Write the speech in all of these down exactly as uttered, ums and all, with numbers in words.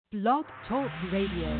Blog Talk Radio.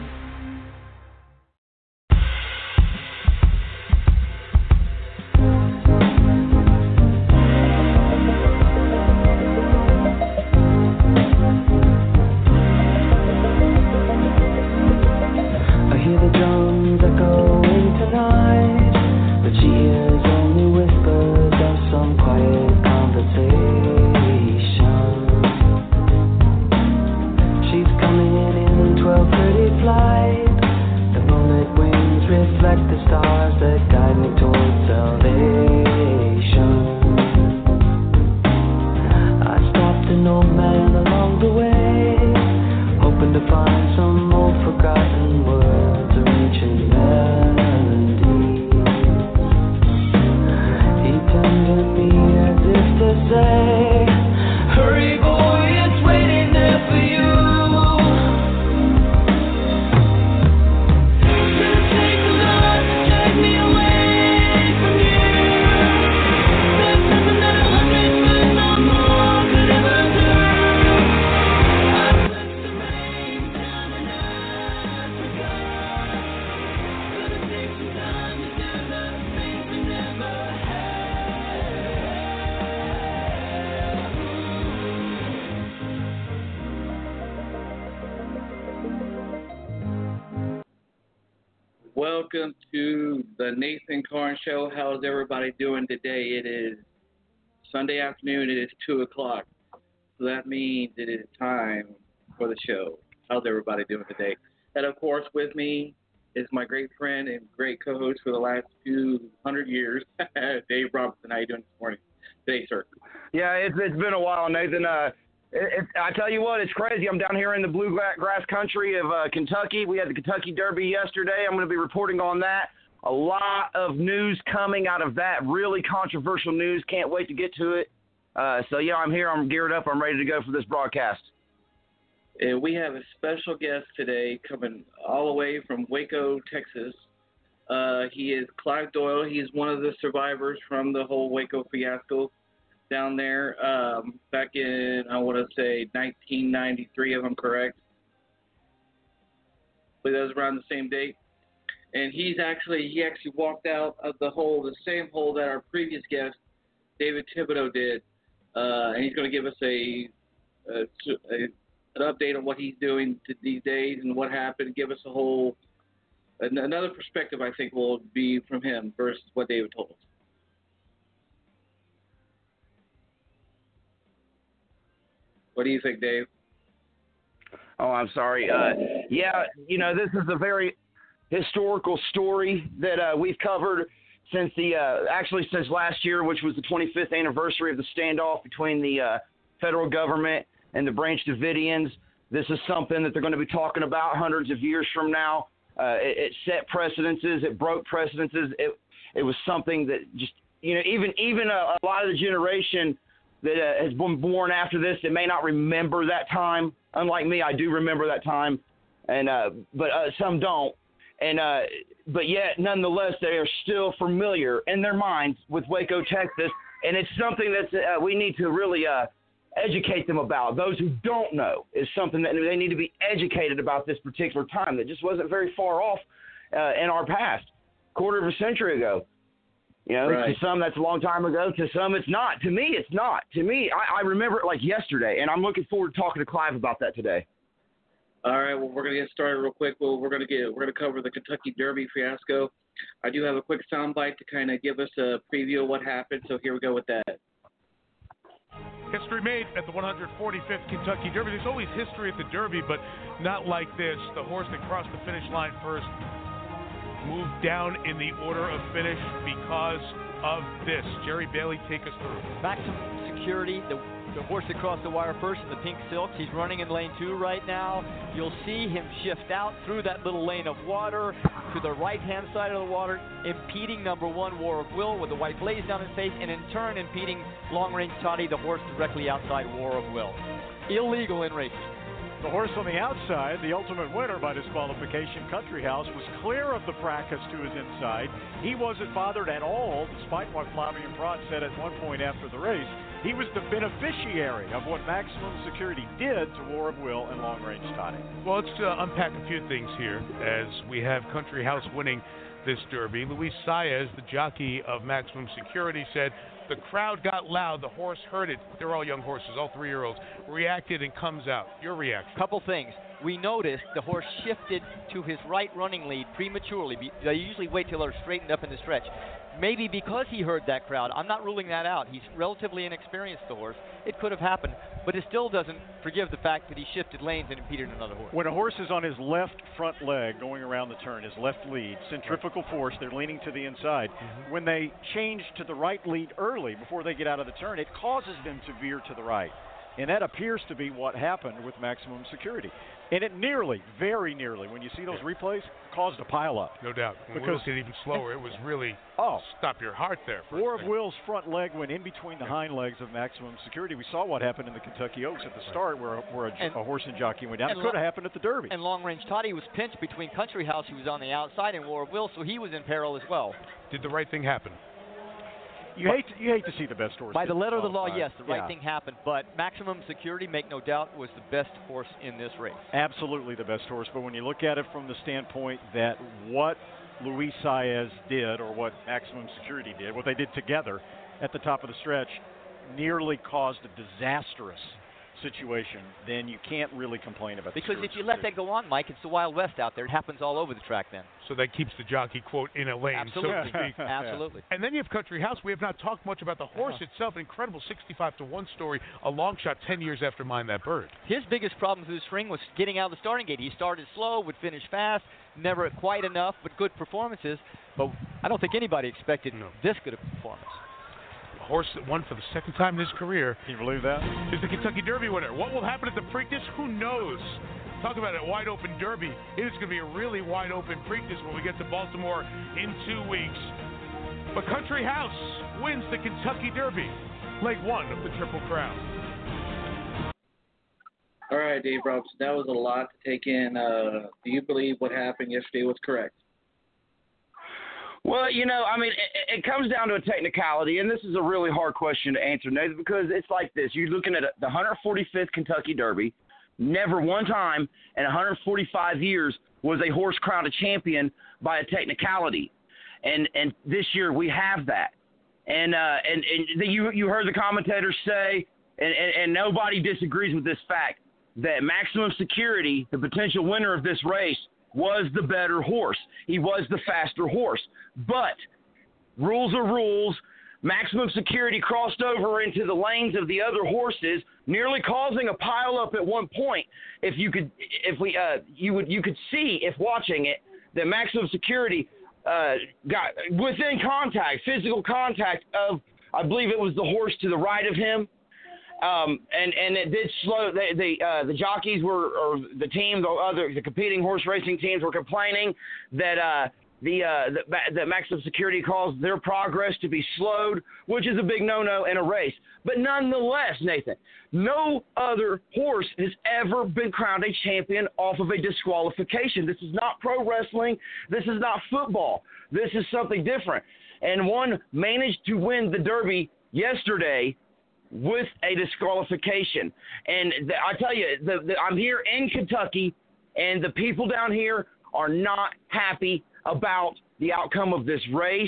Welcome to the Nathan Karn Show. How's everybody doing today? It is Sunday afternoon. It is two o'clock. So that means it is time for the show. How's everybody doing today? And, of course, with me is my great friend and great co-host for the last few hundred years, Dave Robertson. How you doing this morning? Today, sir? Yeah, it's, it's been a while, Nathan. Uh, it, it, I tell you what, it's crazy. I'm down here in the bluegrass country of uh, Kentucky. We had the Kentucky Derby yesterday. I'm going to be reporting on that. A lot of news coming out of that, really controversial news. Can't wait to get to it. Uh, so, yeah, I'm here. I'm geared up. I'm ready to go for this broadcast. And we have a special guest today coming all the way from Waco, Texas. Uh, he is Clive Doyle. He is one of the survivors from the whole Waco fiasco down there um, back in, I want to say, nineteen ninety-three, if I'm correct. But that was around the same date. And he's actually, he actually walked out of the hole, the same hole that our previous guest, David Thibodeau, did. Uh, and he's going to give us a, a, a an update on what he's doing to these days and what happened, give us a whole, another perspective, I think, will be from him versus what David told us. What do you think, Dave? Oh, I'm sorry. Uh, yeah, you know, this is a very historical story that uh, we've covered since the, uh, actually since last year, which was the twenty-fifth anniversary of the standoff between the uh, federal government and the Branch Davidians. This is something that they're going to be talking about hundreds of years from now. Uh, it, it set precedences. It broke precedences. It it was something that just, you know, even even a, a lot of the generation that uh, has been born after this, that may not remember that time. Unlike me, I do remember that time, and uh, but uh, some don't. And uh, but yet, nonetheless, they are still familiar in their minds with Waco, Texas, and it's something that uh, we need to really uh, educate them about. Those who don't know is something that they need to be educated about this particular time that just wasn't very far off uh, in our past, quarter of a century ago. You know, right. To some, that's a long time ago. To some, it's not. To me, it's not. To me, I, I remember it like yesterday, and I'm looking forward to talking to Clive about that today. All right. Well, we're going to get started real quick. Well, we're going to get we're going to cover the Kentucky Derby fiasco. I do have a quick soundbite to kind of give us a preview of what happened. So here we go with that. History made at the one hundred forty-fifth Kentucky Derby. There's always history at the Derby, but not like this. The horse that crossed the finish line first moved down in the order of finish because of this. Jerry Bailey, take us through. Maximum security. The, the horse that crossed the wire first in the pink silks. He's running in lane two right now. You'll see him shift out through that little lane of water to the right-hand side of the water, impeding number one, War of Will, with the white blaze down his face, and in turn impeding long-range Toddy, the horse directly outside War of Will. Illegal in racing. The horse on the outside, the ultimate winner by disqualification, Country House, was clear of the fracas to his inside. He wasn't bothered at all, despite what Flavien Prat said at one point after the race. he was the beneficiary of what Maximum Security did to War of Will and Long Range Toddy. Well, let's uh, unpack a few things here as we have Country House winning this Derby. Luis Saez, the jockey of Maximum Security, said the crowd got loud, the horse heard it. They're all young horses, all three-year-olds, reacted and comes out. Your reaction? Couple things. We noticed the horse shifted to his right running lead prematurely. They usually wait till they're straightened up in the stretch. Maybe because he heard that crowd. I'm not ruling that out. He's relatively inexperienced, the horse. It could have happened, but it still doesn't forgive the fact that he shifted lanes and impeded another horse. When a horse is on his left front leg going around the turn, his left lead, centrifugal force, they're leaning to the inside. Mm-hmm. When they change to the right lead early before they get out of the turn, it causes them to veer to the right. And that appears to be what happened with Maximum Security. And it nearly, very nearly, when you see those replays, caused a pileup. No doubt. When because we look at even slower, it was really oh, stop your heart there. For War of Will's front leg went in between the hind legs of Maximum Security. We saw what happened in the Kentucky Oaks at the start where, where a, and, a horse and jockey went down. It could have happened at the Derby. And Long Range Toddy was pinched between Country House, who was on the outside, and War of Will, so he was in peril as well. Did the right thing happen? You hate to, you hate to see the best horse. By the letter of the law, qualified. yes, the right yeah. thing happened. But Maximum Security, make no doubt, was the best horse in this race. Absolutely the best horse. But when you look at it from the standpoint that what Luis Saez did, or what Maximum Security did, what they did together at the top of the stretch, nearly caused a disastrous situation, then you can't really complain about because the if you let that go on, Mike, it's the Wild West out there. It happens all over the track then. So that keeps the jockey, quote, in a lane, Absolutely. so to speak. Absolutely. And then you have Country House. We have not talked much about the horse yeah. itself. Incredible sixty-five to one story, a long shot ten years after Mind That Bird. His biggest problem through the spring was getting out of the starting gate. He started slow, would finish fast, never quite enough, but good performances. But I don't think anybody expected no. this good of a performance. Horse that won for the second time in his career. Can you believe that? Is the Kentucky Derby winner. What will happen at the Preakness? Who knows? Talk about a wide open Derby. It is going to be a really wide open Preakness when we get to Baltimore in two weeks. But Country House wins the Kentucky Derby, leg one of the Triple Crown. All right, Dave Robson, that was a lot to take in. Uh, do you believe what happened yesterday was correct? Well, you know, I mean, it, it comes down to a technicality, and this is a really hard question to answer, Nathan, because it's like this. You're looking at the one hundred forty-fifth Kentucky Derby. Never one time in one hundred forty-five years was a horse crowned a champion by a technicality. And and this year we have that. And uh, and, and the, you you heard the commentators say, and, and, and nobody disagrees with this fact, that Maximum Security, the potential winner of this race, was the better horse. He was the faster horse. But rules are rules. Maximum Security crossed over into the lanes of the other horses, nearly causing a pileup at one point. If you could, if we, uh, you would, you could see if watching it that Maximum Security uh, got within contact, physical contact of, I believe it was the horse to the right of him. Um, and, and it did slow. The the, uh, the jockeys were, or the team, the other, the competing horse racing teams were complaining that uh, the uh, the, the Maximum Security caused their progress to be slowed, which is a big no-no in a race. But nonetheless, Nathan, no other horse has ever been crowned a champion off of a disqualification. This is not pro wrestling. This is not football. This is something different. And one managed to win the Derby yesterday with a disqualification. And the, I tell you, the, the, I'm here in Kentucky, and the people down here are not happy about the outcome of this race.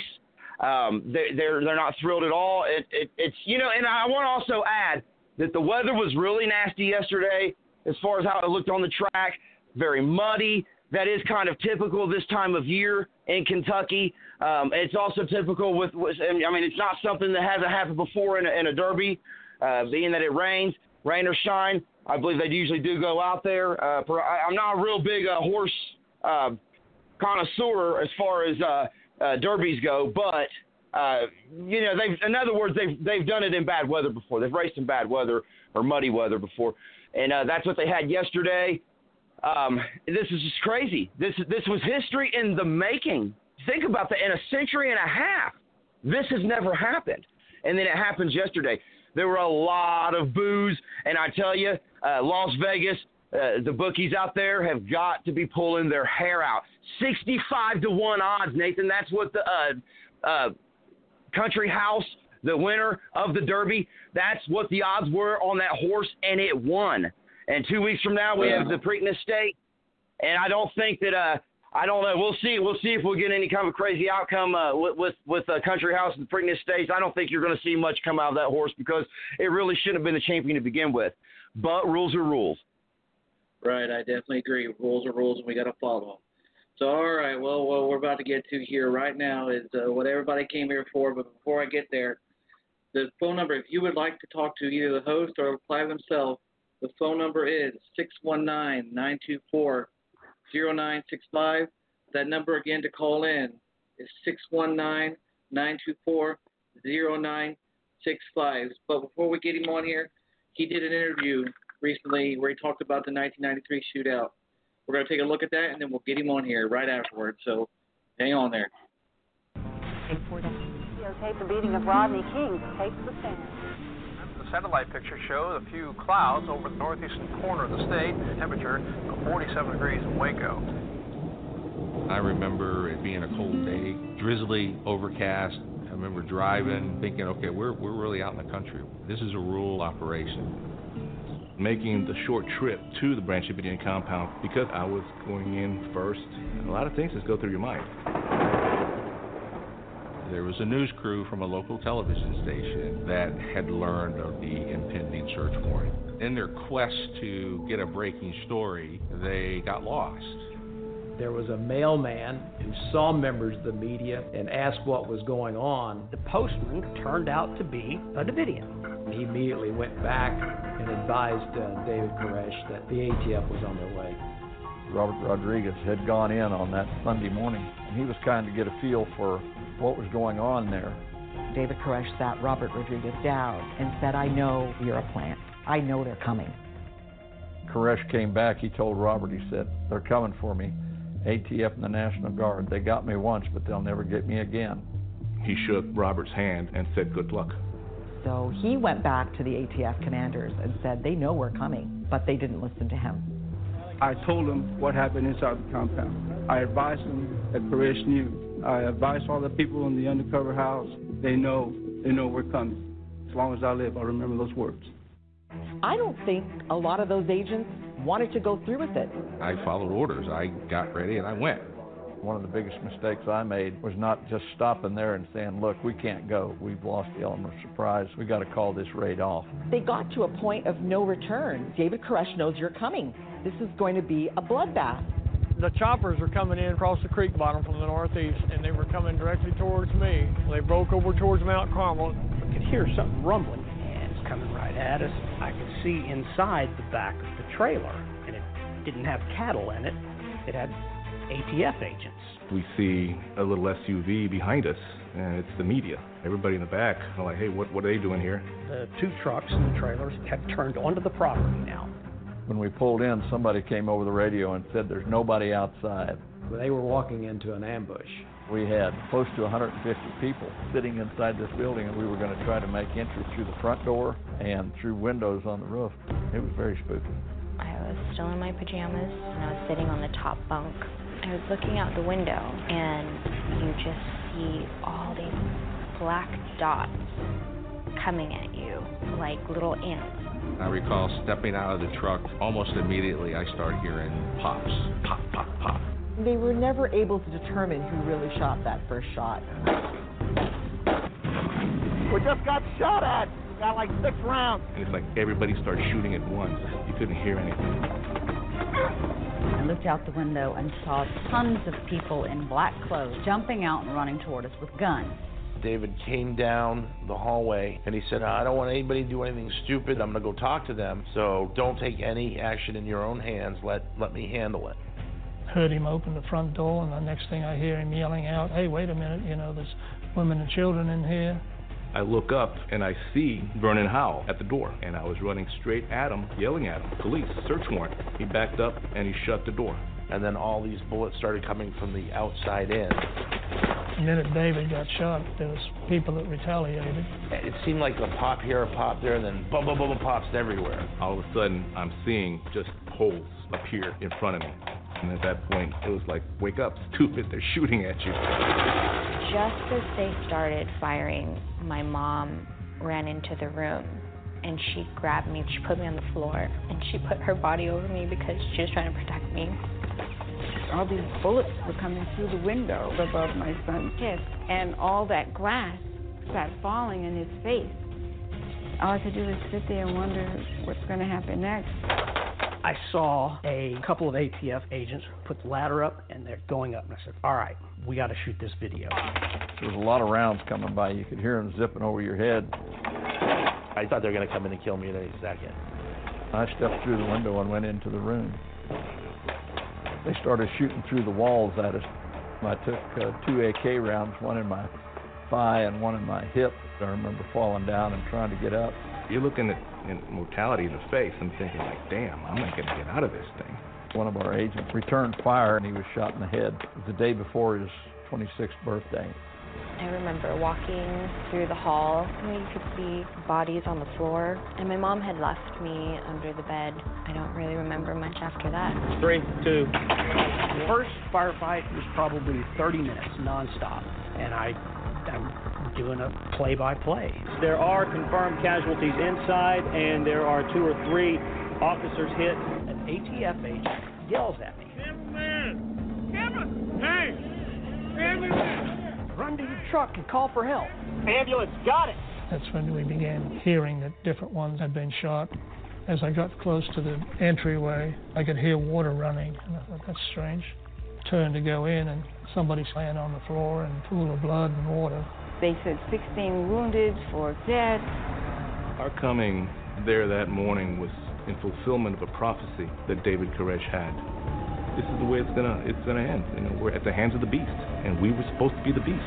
Um, they, they're they're not thrilled at all. It, it, it's you know, and I want to also add that the weather was really nasty yesterday as far as how it looked on the track. Very muddy. That is kind of typical this time of year in Kentucky. Um, it's also typical with, with, I mean, it's not something that hasn't happened before in a, in a Derby, uh, being that it rains, rain or shine. I believe they usually do go out there. Uh, for, I, I'm not a real big uh, horse uh, connoisseur as far as uh, uh, Derbies go, but uh, you know, they've, in other words, they've they've done it in bad weather before. They've raced in bad weather or muddy weather before, and uh, that's what they had yesterday. Um, this is just crazy. This this was history in the making. Think about that. In a century and a half, this has never happened. And then it happens yesterday. There were a lot of boos, and I tell you, uh, Las Vegas, uh, the bookies out there have got to be pulling their hair out. sixty-five to one odds, Nathan. That's what the uh, uh, Country House the winner of the Derby. That's what the odds were on that horse, and it won. And two weeks from now, we have the Preakness Stakes. And I don't think that uh, I don't know. We'll see. We'll see if we'll get any kind of crazy outcome uh, with with, with uh, Country House and the Preakness Stakes. I don't think you're going to see much come out of that horse because it really shouldn't have been the champion to begin with. But rules are rules. Right, I definitely agree. Rules are rules, and we got to follow them. So, all right, well, what we're about to get to here right now is uh, what everybody came here for. But before I get there, the phone number, if you would like to talk to either the host or Clive himself, the phone number is six one nine, nine two four, zero nine six five. That number again to call in is six one nine, nine two four, zero nine six five. But before we get him on here, he did an interview recently where he talked about the nineteen ninety-three shootout. We're going to take a look at that, and then we'll get him on here right afterwards. So hang on there. Videotape the beating of Rodney King takes the stand. The satellite picture shows a few clouds over the northeastern corner of the state. Temperature of forty-seven degrees in Waco. I remember it being a cold day, drizzly, overcast. I remember driving, thinking, okay, we're we're really out in the country. This is a rural operation. Making the short trip to the Branch Davidian compound because I was going in first. A lot of things just go through your mind. There was a news crew from a local television station that had learned of the impending search warrant. In their quest to get a breaking story, they got lost. There was a mailman who saw members of the media and asked what was going on. The postman turned out to be a Davidian. He immediately went back and advised uh, David Koresh that the A T F was on their way. Robert Rodriguez had gone in on that Sunday morning, and he was trying to get a feel for what was going on there. David Koresh sat Robert Rodriguez down and said, I know you're a plant. I know they're coming. Koresh came back. He told Robert, he said, they're coming for me. A T F and the National Guard. They got me once, but they'll never get me again. He shook Robert's hand and said, good luck. So he went back to the A T F commanders and said, they know we're coming, but they didn't listen to him. I told them what happened inside the compound. I advised them that Koresh knew. I advised all the people in the undercover house, they know, they know we're coming. As long as I live, I'll remember those words. I don't think a lot of those agents wanted to go through with it. I followed orders. I got ready and I went. One of the biggest mistakes I made was not just stopping there and saying, look, we can't go. We've lost the element of surprise. We got to call this raid off. They got to a point of no return. David Koresh knows you're coming. This is going to be a bloodbath. The choppers were coming in across the creek bottom from the northeast, and they were coming directly towards me. They broke over towards Mount Carmel. I could hear something rumbling, and it's coming right at us. I could see inside the back of the trailer, and it didn't have cattle in it. It had A T F agents. We see a little S U V behind us, and it's the media. Everybody in the back are like, hey, what, what are they doing here? The two trucks and the trailers had turned onto the property now. When we pulled in, somebody came over the radio and said there's nobody outside. They were walking into an ambush. We had close to one hundred fifty people sitting inside this building, and we were going to try to make entry through the front door and through windows on the roof. It was very spooky. I was still in my pajamas, and I was sitting on the top bunk. I was looking out the window, and you just see all these black dots coming at you like little ants. I recall stepping out of the truck. Almost immediately, I started hearing pops, pop, pop, pop. They were never able to determine who really shot that first shot. We just got shot at. We got like six rounds. And it's like everybody started shooting at once. You couldn't hear anything. I looked out the window and saw tons of people in black clothes jumping out and running toward us with guns. David came down the hallway and he said, I don't want anybody to do anything stupid. I'm going to go talk to them. So don't take any action in your own hands. Let let me handle it. Heard him open the front door, and the next thing I hear him yelling out, hey, wait a minute, you know, there's women and children in here. I look up and I see Vernon Howell at the door, and I was running straight at him, yelling at him, police, search warrant. He backed up and he shut the door. And then all these bullets started coming from the outside in. The minute David got shot, there was people that retaliated. It seemed like a pop here, a pop there, and then boom, boom, boom, boom, pops everywhere. All of a sudden, I'm seeing just holes appear in front of me. And at that point, it was like, wake up, stupid, they're shooting at you. Just as they started firing, my mom ran into the room and she grabbed me, she put me on the floor, and she put her body over me because she was trying to protect me. All these bullets were coming through the window above my son's head, and all that glass started falling in his face. All I could do was sit there and wonder what's going to happen next. I saw a couple of A T F agents put the ladder up, and they're going up. And I said, all right, we got to shoot this video. There was a lot of rounds coming by. You could hear them zipping over your head. I thought they were going to come in and kill me at any second. I stepped through the window and went into the room. They started shooting through the walls at us. I took uh, two A K rounds, one in my thigh and one in my hip. I remember falling down and trying to get up. You're looking at in mortality in the face and thinking, like, damn, I'm not going to get out of this thing. One of our agents returned fire and he was shot in the head. It was the day before his twenty-sixth birthday. I remember walking through the hall, and you could see bodies on the floor, and my mom had left me under the bed. I don't really remember much after that. Three, two. The first firefight was probably thirty minutes nonstop, and I, I'm doing a play-by-play. There are confirmed casualties inside, and there are two or three officers hit. An A T F agent yells at me. Man, Kevin, hey, ambulance. Run to your truck and call for help. Ambulance, got it. That's when we began hearing that different ones had been shot. As I got close to the entryway, I could hear water running, and I thought, that's strange. Turned to go in, and somebody's laying on the floor in a pool of blood and water. They said sixteen wounded, four dead. Our coming there that morning was in fulfillment of a prophecy that David Koresh had. This is the way it's gonna it's gonna end. You know, we're at the hands of the beast, and we were supposed to be the beast.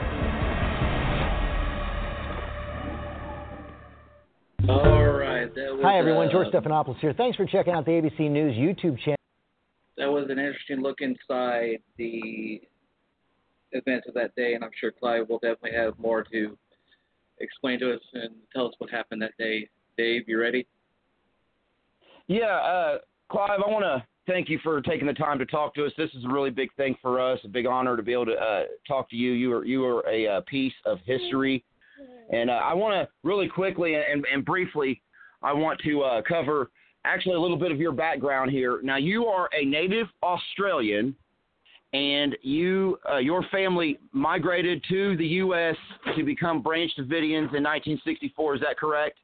All right. That was, Hi everyone, uh, George Stephanopoulos here. Thanks for checking out the A B C News YouTube channel. That was an interesting look inside the events of that day, and I'm sure Clive will definitely have more to explain to us and tell us what happened that day. Dave, you ready? Yeah, uh, Clive, I want to thank you for taking the time to talk to us. This is a really big thing for us, a big honor to be able to uh, talk to you. You are you are a, a piece of history. And uh, I want to really quickly and, and briefly, I want to uh, cover actually a little bit of your background here. Now, you are a native Australian, and you uh, your family migrated to the U S to become Branch Davidians in nineteen sixty-four. Is that correct?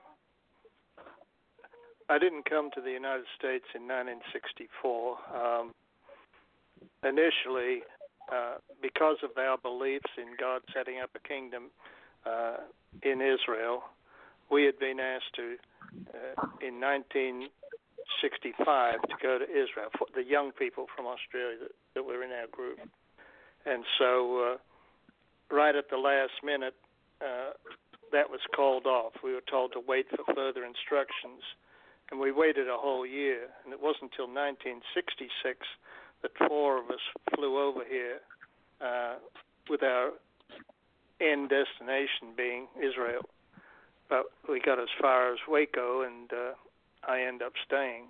I didn't come to the United States in nineteen sixty-four. Um, initially, uh, because of our beliefs in God setting up a kingdom uh, in Israel, we had been asked to, uh, in nineteen sixty-five, to go to Israel, for the young people from Australia that, that were in our group. And so, uh, right at the last minute, uh, that was called off. We were told to wait for further instructions. And we waited a whole year, and it wasn't until nineteen sixty-six that four of us flew over here uh, with our end destination being Israel. But we got as far as Waco, and uh, I ended up staying.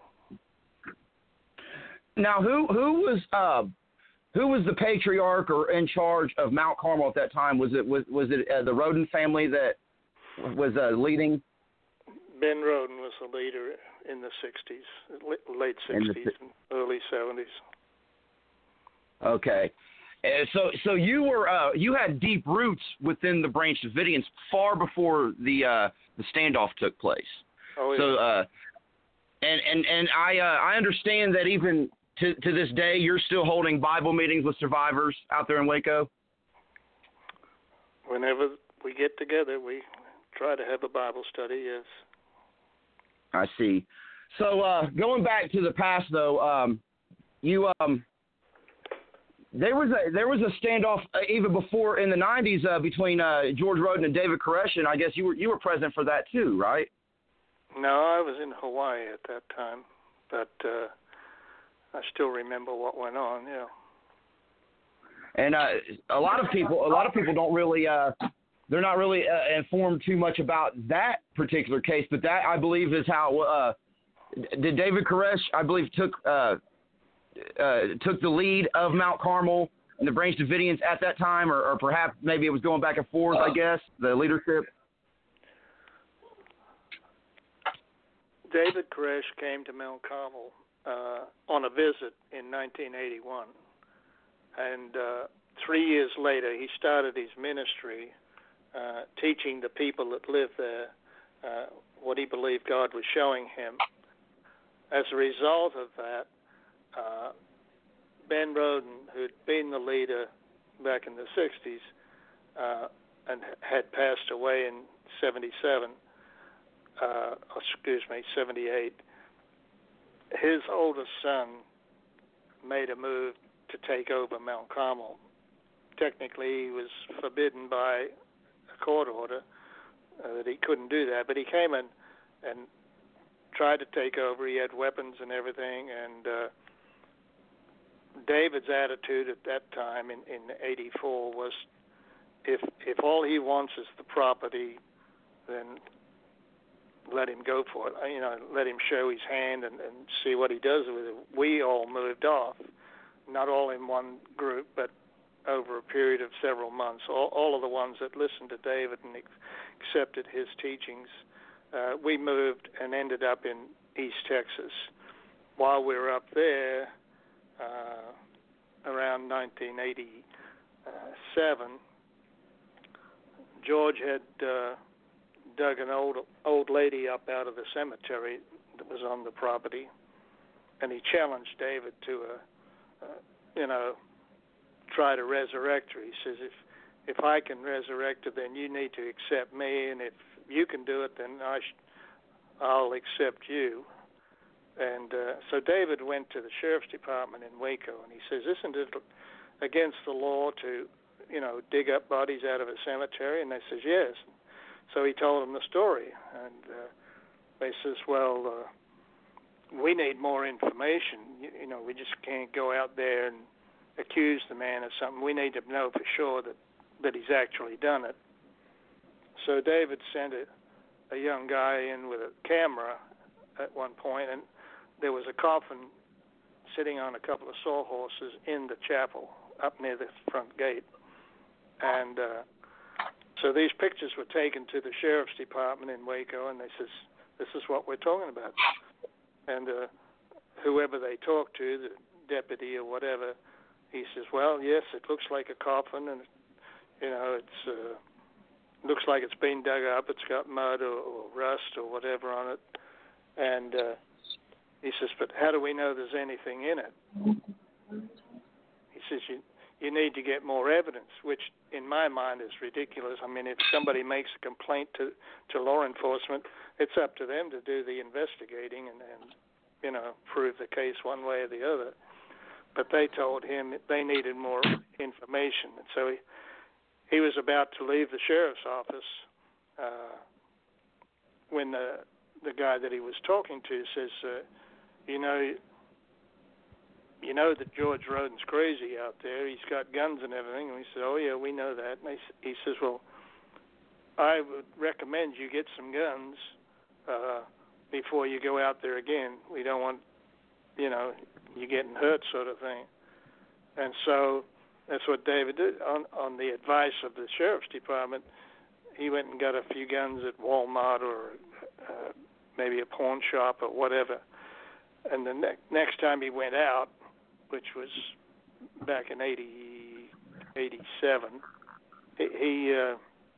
Now, who who was uh, who was the patriarch or in charge of Mount Carmel at that time? Was it was was it uh, the Roden family that was uh, leading? Ben Roden was the leader in the sixties, late sixties and early seventies. Okay. Uh, so so you were uh, you had deep roots within the Branch Davidians far before the uh, the standoff took place. Oh, yeah. So uh, and and and I uh, I understand that even to to this day you're still holding Bible meetings with survivors out there in Waco. Whenever we get together, we try to have a Bible study. Yes. I see. So uh, going back to the past, though, um, you um, there was a there was a standoff uh, even before in the nineties uh, between uh, George Roden and David Koresh, and I guess you were you were present for that too, right? No, I was in Hawaii at that time, but uh, I still remember what went on. Yeah. And uh, a lot of people, a lot of people don't really. Uh, They're not really uh, informed too much about that particular case, but that, I believe, is how uh, did David Koresh, I believe, took uh, uh, took the lead of Mount Carmel and the Branch Davidians at that time, or, or perhaps maybe it was going back and forth, I guess, the leadership? David Koresh came to Mount Carmel uh, on a visit in nineteen eighty-one. And uh, three years later, he started his ministry uh, teaching the people that lived there uh, what he believed God was showing him. As a result of that, uh, Ben Roden, who'd been the leader back in the sixties uh, and had passed away in seventy-seven, uh, excuse me, seventy-eight, his oldest son made a move to take over Mount Carmel. Technically, he was forbidden by a court order uh, that he couldn't do that, but he came in and tried to take over. He had weapons and everything, and uh, David's attitude at that time in, in eighty-four was, if if all he wants is the property, then let him go for it. You know, let him show his hand and, and see what he does with it. We all moved off, not all in one group, but over a period of several months. All, all of the ones that listened to David and accepted his teachings, uh, we moved and ended up in East Texas. While we were up there, uh, around nineteen eighty-seven, George had uh, dug an old old lady up out of the cemetery that was on the property, and he challenged David to a, uh, you know, try to resurrect her. He says, if if I can resurrect her, then you need to accept me, and if you can do it, then I sh- I'll accept you. And uh, so David went to the sheriff's department in Waco, and he says, isn't it against the law to, you know, dig up bodies out of a cemetery? And they says, yes. So he told them the story, and uh, they says, well, uh, we need more information. You, you know, we just can't go out there and accuse the man of something. We need to know for sure that, that he's actually done it. So David sent a, a young guy in with a camera at one point, and there was a coffin sitting on a couple of sawhorses in the chapel up near the front gate. And uh, so these pictures were taken to the sheriff's department in Waco, and they says, this is what we're talking about. And uh, whoever they talked to, the deputy or whatever, he says, well, yes, it looks like a coffin, and, you know, it's uh, looks like it's been dug up. It's got mud or, or rust or whatever on it. And uh, he says, but how do we know there's anything in it? He says, you, you need to get more evidence, which in my mind is ridiculous. I mean, if somebody makes a complaint to, to law enforcement, it's up to them to do the investigating and, and, you know, prove the case one way or the other. But they told him they needed more information. And so he, he was about to leave the sheriff's office uh, when the the guy that he was talking to says, uh, you know, you know that George Roden's crazy out there. He's got guns and everything. And we said, oh, yeah, we know that. And he, he says, well, I would recommend you get some guns uh, before you go out there again. We don't want, you know, you getting hurt sort of thing. And so that's what David did. On, on the advice of the sheriff's department, he went and got a few guns at Walmart or uh, maybe a pawn shop or whatever. And the ne- next time he went out, which was back in eighty, eighty-seven, he, he uh,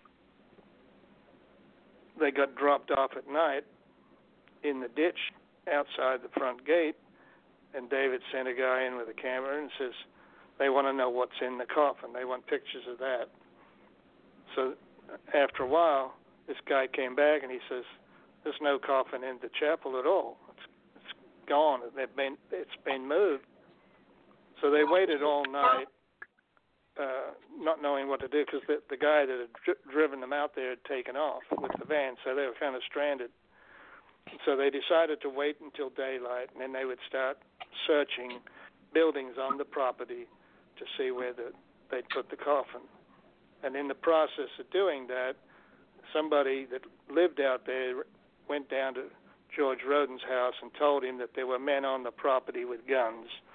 they got dropped off at night in the ditch outside the front gate, and David sent a guy in with a camera and says, they want to know what's in the coffin. They want pictures of that. So after a while, this guy came back and he says, there's no coffin in the chapel at all. It's, it's gone. It's been, it's been moved. So they waited all night, uh, not knowing what to do, because the, the guy that had dri- driven them out there had taken off with the van, so they were kind of stranded. So they decided to wait until daylight, and then they would start searching buildings on the property to see where the, they'd put the coffin. And in the process of doing that, somebody that lived out there went down to George Roden's house and told him that there were men on the property with guns.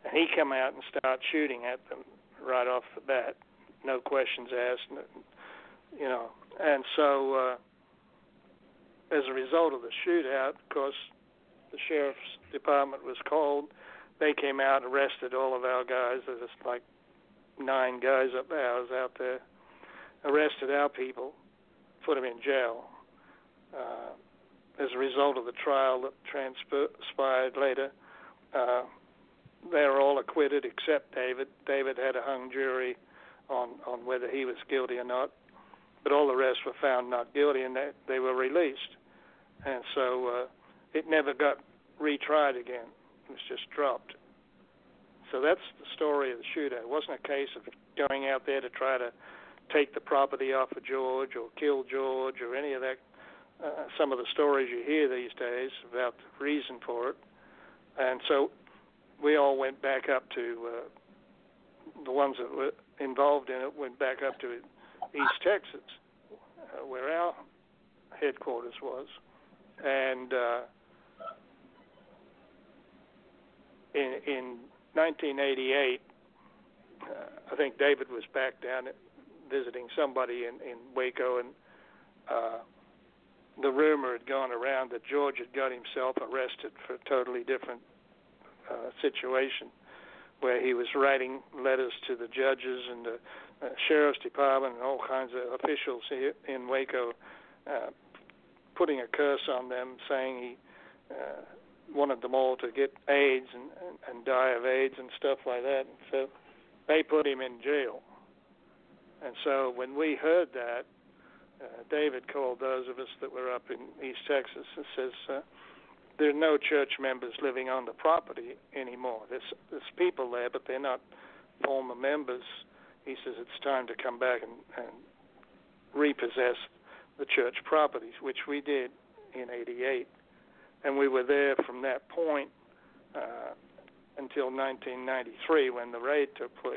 And he come out and start shooting at them right off the bat, no questions asked, you know. And so uh, as a result of the shootout, of course, the sheriff's department was called. They came out and arrested all of our guys. There was like nine guys up there. I was out there. Arrested our people, put them in jail. Uh, as a result of the trial that transpired later, uh, they were all acquitted except David. David had a hung jury on, on whether he was guilty or not, but all the rest were found not guilty, and they, they were released. And so uh, it never got retried again. It was just dropped. So that's the story of the shootout. It wasn't a case of going out there to try to take the property off of George or kill George or any of that. Uh, some of the stories you hear these days about the reason for it. And so we all went back up to, uh, the ones that were involved in it went back up to East Texas, uh, where our headquarters was. And uh, in, in nineteen eighty-eight, uh, I think David was back down visiting somebody in, in Waco, and uh, the rumor had gone around that George had got himself arrested for a totally different uh, situation, where he was writing letters to the judges and the uh, sheriff's department and all kinds of officials here in Waco, uh, putting a curse on them, saying he uh, wanted them all to get AIDS and, and, and die of AIDS and stuff like that. And so they put him in jail. And so when we heard that, uh, David called those of us that were up in East Texas and says, uh, there are no church members living on the property anymore. There's, there's people there, but they're not former members. He says it's time to come back and, and repossess the church properties, which we did in eighty-eight. And we were there from that point uh, until nineteen ninety-three when the raid took place.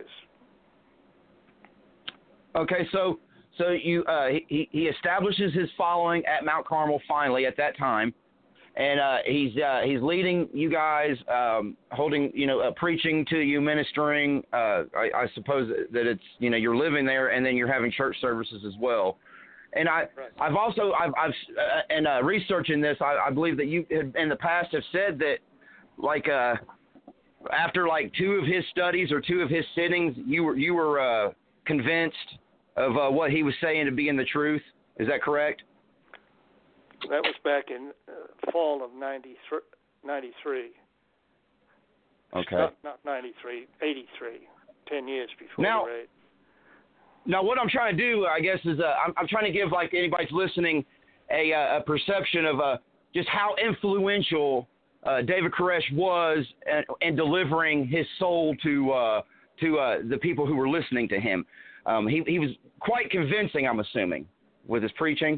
Okay, so so you uh, he he establishes his following at Mount Carmel finally at that time, and uh, he's uh, he's leading you guys, um, holding you know uh, preaching to you, ministering. Uh, I, I suppose that it's you know you're living there, and then you're having church services as well. And I, right. I've also, I've, I've uh, in uh, researching this, I, I believe that you had, in the past have said that, like, uh, after like two of his studies or two of his sittings, you were, you were uh, convinced of uh, what he was saying to be in the truth. Is that correct? That was back in uh, fall of ninety-three. Okay. Not, not ninety-three, eighty-three, ten years before now, the raid. Now, what I'm trying to do, I guess, is uh, I'm, I'm trying to give, like, anybody's listening a, uh, a perception of uh, just how influential uh, David Koresh was in, in delivering his soul to uh, to uh, the people who were listening to him. Um, he, he was quite convincing, I'm assuming, with his preaching.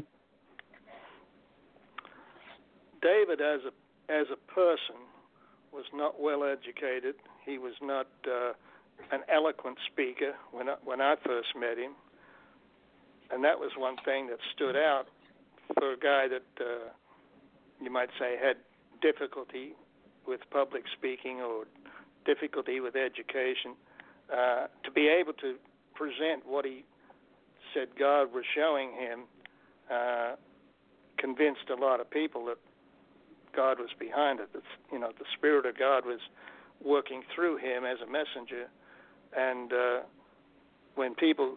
David, as a as a person, was not well educated. He was not Uh, an eloquent speaker when I, when I first met him, and that was one thing that stood out for a guy that uh, you might say had difficulty with public speaking or difficulty with education, uh, to be able to present what he said God was showing him, uh, convinced a lot of people that God was behind it. That, you know, the Spirit of God was working through him as a messenger. And uh, when people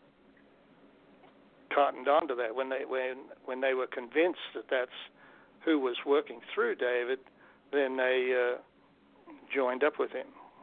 cottoned onto that, when they when when they were convinced that that's who was working through David, then they uh, joined up with him.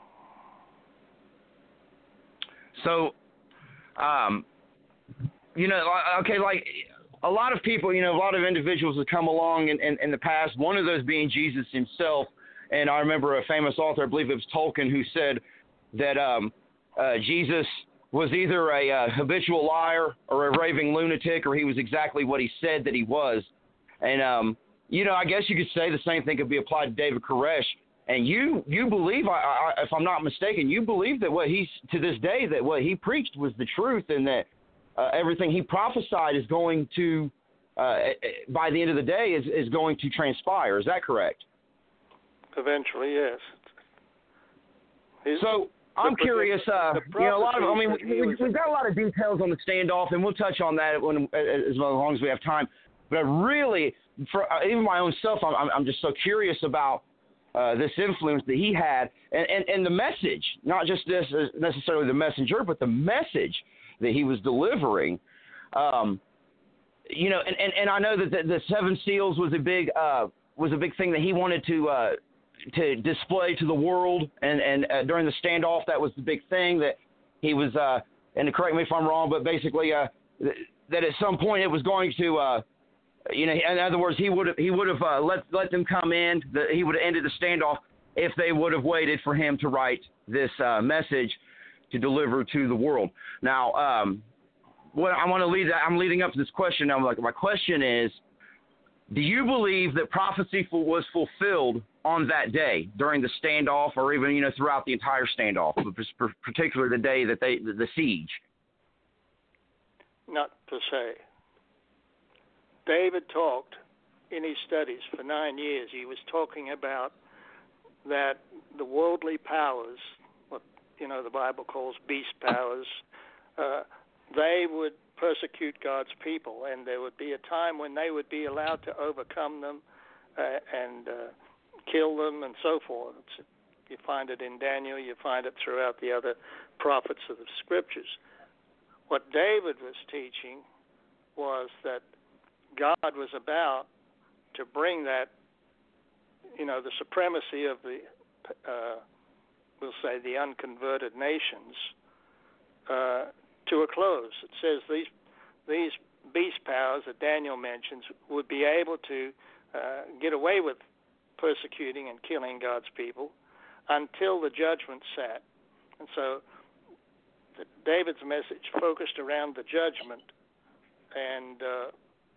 So, um, you know, okay, like a lot of people, you know, a lot of individuals have come along in, in, in the past. One of those being Jesus himself. And I remember a famous author, I believe it was Tolkien, who said that um, uh, Jesus was either a uh, habitual liar or a raving lunatic, or he was exactly what he said that he was. And, um, you know, I guess you could say the same thing could be applied to David Koresh. And you you believe, I, I, if I'm not mistaken, you believe that what he's, to this day, that what he preached was the truth, and that uh, everything he prophesied is going to, uh, by the end of the day, is, is going to transpire. Is that correct? Eventually, yes. His, so I'm curious. Uh, you know, a lot of. I mean, we, we, we've got a lot of details on the standoff, and we'll touch on that when, as long as we have time. But really, for uh, even my own self, I'm, I'm just so curious about uh, this influence that he had, and, and, and the message, not just this necessarily the messenger, but the message that he was delivering. Um, you know, and, and, and I know that the, the seven seals was a big uh, was a big thing that he wanted to uh, to display to the world, and and uh, during the standoff, that was the big thing that he was. Uh, and correct me if I'm wrong, but basically uh, th- that at some point it was going to. Uh, You know, in other words, he would have he would have uh, let let them come in. The, he would have ended the standoff if they would have waited for him to write this uh, message to deliver to the world. Now, um, what I want to lead I'm leading up to this question. I'm like, my question is, do you believe that prophecy was fulfilled on that day during the standoff, or even you know throughout the entire standoff, but particularly the day that they the, the siege? Not per se. David talked in his studies for nine years. He was talking about that the worldly powers, what you know the Bible calls beast powers, uh, they would persecute God's people, and there would be a time when they would be allowed to overcome them uh, and uh, kill them and so forth. It's, you find it in Daniel. You find it throughout the other prophets of the Scriptures. What David was teaching was that God was about to bring that, you know, the supremacy of the, uh, we'll say, the unconverted nations uh, to a close. It says these these beast powers that Daniel mentions would be able to uh, get away with persecuting and killing God's people until the judgment sat. And so the, David's message focused around the judgment, and uh,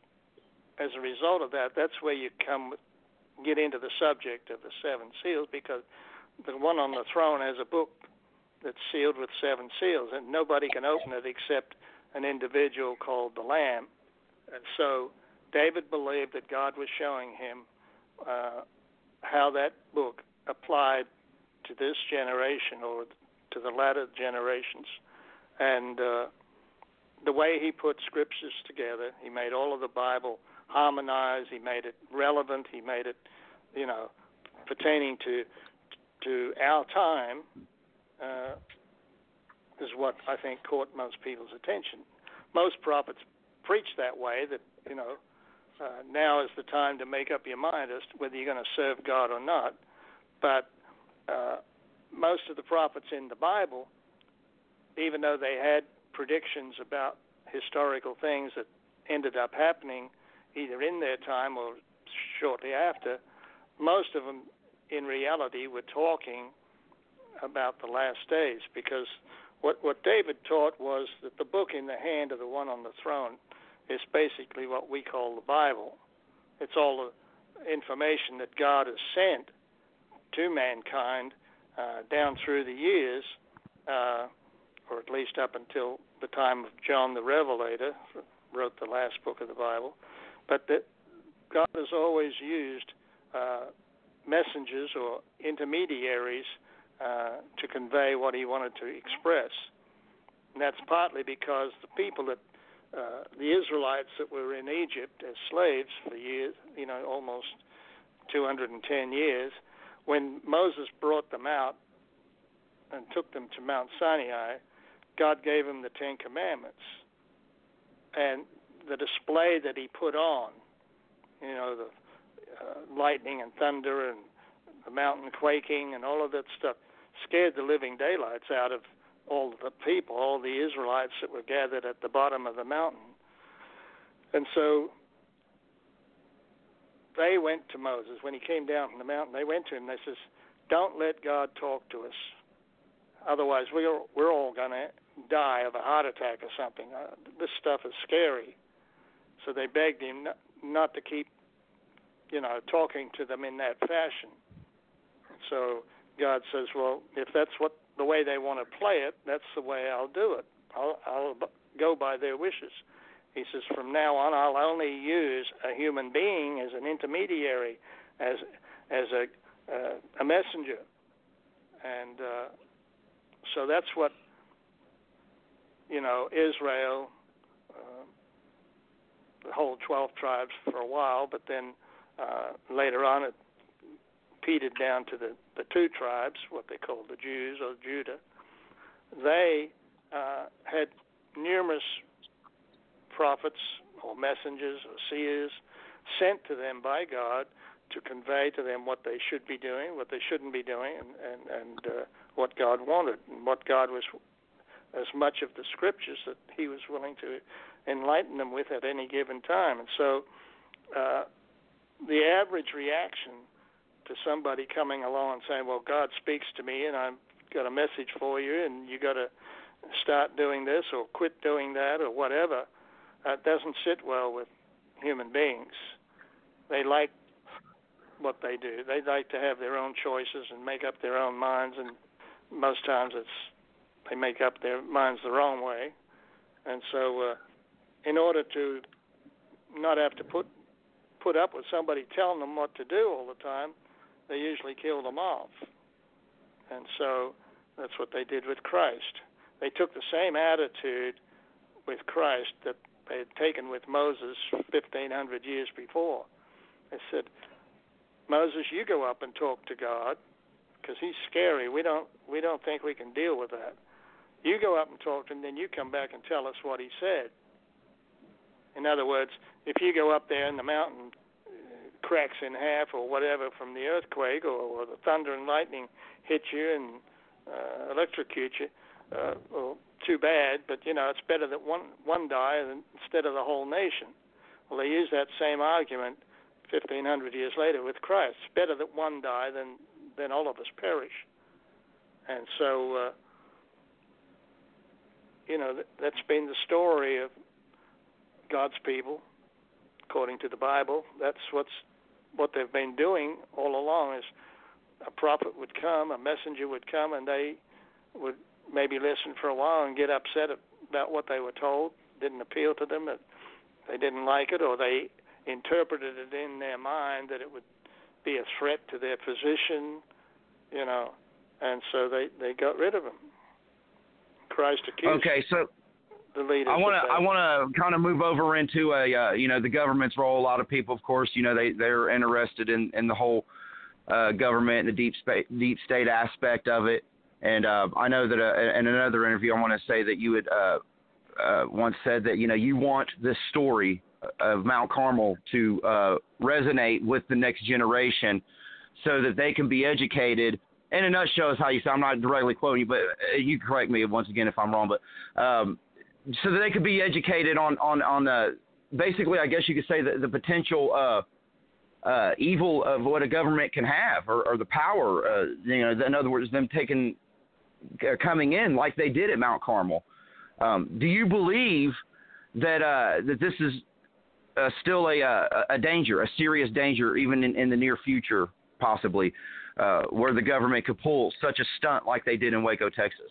as a result of that, that's where you come get into the subject of the seven seals, because the one on the throne has a book that's sealed with seven seals, and nobody can open it except an individual called the Lamb. And so David believed that God was showing him uh, how that book applied to this generation or to the latter generations. And uh, the way he put scriptures together, he made all of the Bible harmonized, he made it relevant, he made it, you know, pertaining to to our time, uh, is what I think caught most people's attention. Most prophets preach that way, that, you know, uh, now is the time to make up your mind as to whether you're going to serve God or not. But uh, most of the prophets in the Bible, even though they had predictions about historical things that ended up happening either in their time or shortly after, most of them in reality were talking about the last days, because what, what David taught was that the book in the hand of the one on the throne is basically what we call the Bible. It's all the information that God has sent to mankind uh, down through the years, uh, or at least up until the time of John the Revelator, wrote the last book of the Bible. But that God has always used uh, messengers or intermediaries uh, to convey what he wanted to express. And that's partly because the people that, uh, the Israelites that were in Egypt as slaves for years, you know, almost two hundred ten years, when Moses brought them out and took them to Mount Sinai, God gave them the Ten Commandments. And the display that he put on, you know, the uh, lightning and thunder and the mountain quaking and all of that stuff, scared the living daylights out of all the people, all the Israelites that were gathered at the bottom of the mountain. And so they went to Moses. When he came down from the mountain, they went to him. They says, don't let God talk to us. Otherwise, we're, we're all going to die of a heart attack or something. Uh, this stuff is scary. So they begged him not, not to keep, you know, talking to them in that fashion. So God says, well, if that's what the way they want to play it, that's the way I'll do it. I'll, I'll go by their wishes. He says, from now on, I'll only use a human being as an intermediary, as as a uh, a messenger. And uh, so that's what, you know, Israel, uh, the whole twelve tribes for a while, but then uh, later on it petered down to the, the two tribes, what they called the Jews or Judah. They uh, had numerous prophets or messengers or seers sent to them by God to convey to them what they should be doing, what they shouldn't be doing, and, and, and uh, what God wanted, and what God was, as much of the scriptures that he was willing to enlighten them with at any given time. And so uh, the average reaction to somebody coming along and saying, well, God speaks to me and I've got a message for you and you got to start doing this or quit doing that or whatever, uh, doesn't sit well with human beings. They like what they do. They like to have their own choices and make up their own minds, and most times it's they make up their minds the wrong way. And so uh, in order to not have to put put up with somebody telling them what to do all the time, they usually kill them off. And so that's what they did with Christ. They took the same attitude with Christ that they had taken with Moses fifteen hundred years before. They said, Moses, you go up and talk to God because he's scary. We don't we don't think we can deal with that. You go up and talk to him, then you come back and tell us what he said. In other words, if you go up there and the mountain cracks in half or whatever from the earthquake, or, or the thunder and lightning hit you and uh, electrocute you, uh, well, too bad, but, you know, it's better that one, one die than, instead of the whole nation. Well, they use that same argument fifteen hundred years later with Christ. It's better that one die than, than all of us perish. And so, uh, you know, that, that's been the story of God's people, according to the Bible. That's what's what they've been doing all along. Is a prophet would come, a messenger would come, and they would maybe listen for a while and get upset about what they were told. Didn't appeal to them, that they didn't like it, or they interpreted it in their mind that it would be a threat to their position, you know, and so they, they got rid of him. Christ accused okay, so the leaders. I want to I want to kind of move over into a uh, you know the government's role. A lot of people, of course, you know they they're interested in, in the whole uh, government and the deep state deep state aspect of it. And uh, I know that uh, in another interview, I want to say that you had uh, uh, once said that you know you want this story of Mount Carmel to uh, resonate with the next generation, so that they can be educated. In a nutshell, is how you say. I'm not directly quoting you, but you can correct me once again if I'm wrong. But um, so that they could be educated on on on the basically, I guess you could say the, the potential uh, uh, evil of what a government can have, or, or the power. Uh, you know, in other words, them taking uh, coming in like they did at Mount Carmel. Um, do you believe that uh, that this is uh, still a, a a danger, a serious danger, even in, in the near future, possibly? Uh, where the government could pull such a stunt like they did in Waco, Texas?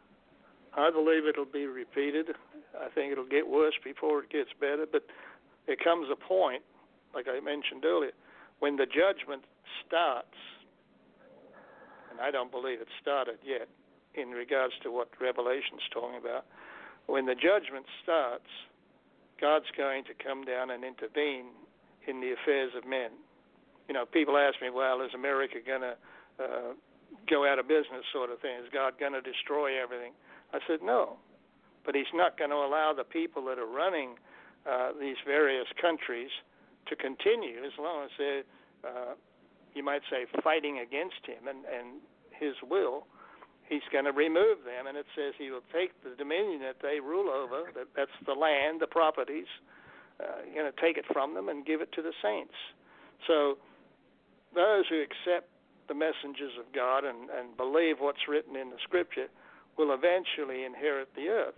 I believe it'll be repeated. I think it'll get worse before it gets better. But there comes a point, like I mentioned earlier, when the judgment starts, and I don't believe it started yet in regards to what Revelation's talking about. When the judgment starts, God's going to come down and intervene in the affairs of men. You know, people ask me, well, is America going to uh, go out of business sort of thing? Is God going to destroy everything? I said, no. But he's not going to allow the people that are running uh, these various countries to continue as long as they're, uh, you might say, fighting against him and, and his will. He's going to remove them, and it says he will take the dominion that they rule over, that, that's the land, the properties, uh, going to take it from them and give it to the saints. So those who accept the messengers of God and, and believe what's written in the Scripture will eventually inherit the earth.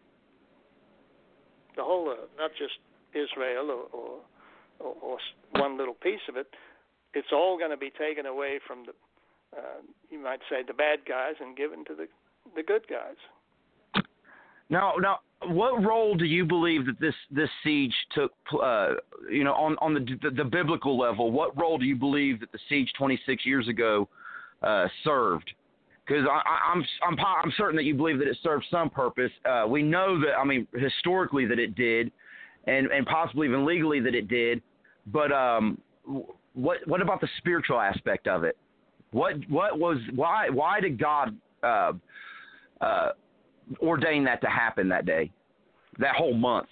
The whole earth, not just Israel or, or, or, or one little piece of it. It's all going to be taken away from the, uh, you might say, the bad guys and given to the, the good guys. Now, now, what role do you believe that this, this siege took, uh, you know, on, on the, the the biblical level? What role do you believe that the siege twenty-six years ago uh, served? Because I'm I'm I'm certain that you believe that it served some purpose. Uh, we know that, I mean, historically that it did, and, and possibly even legally that it did. But um, what what about the spiritual aspect of it? What what was why why did God uh, uh, ordain that to happen that day, that whole month?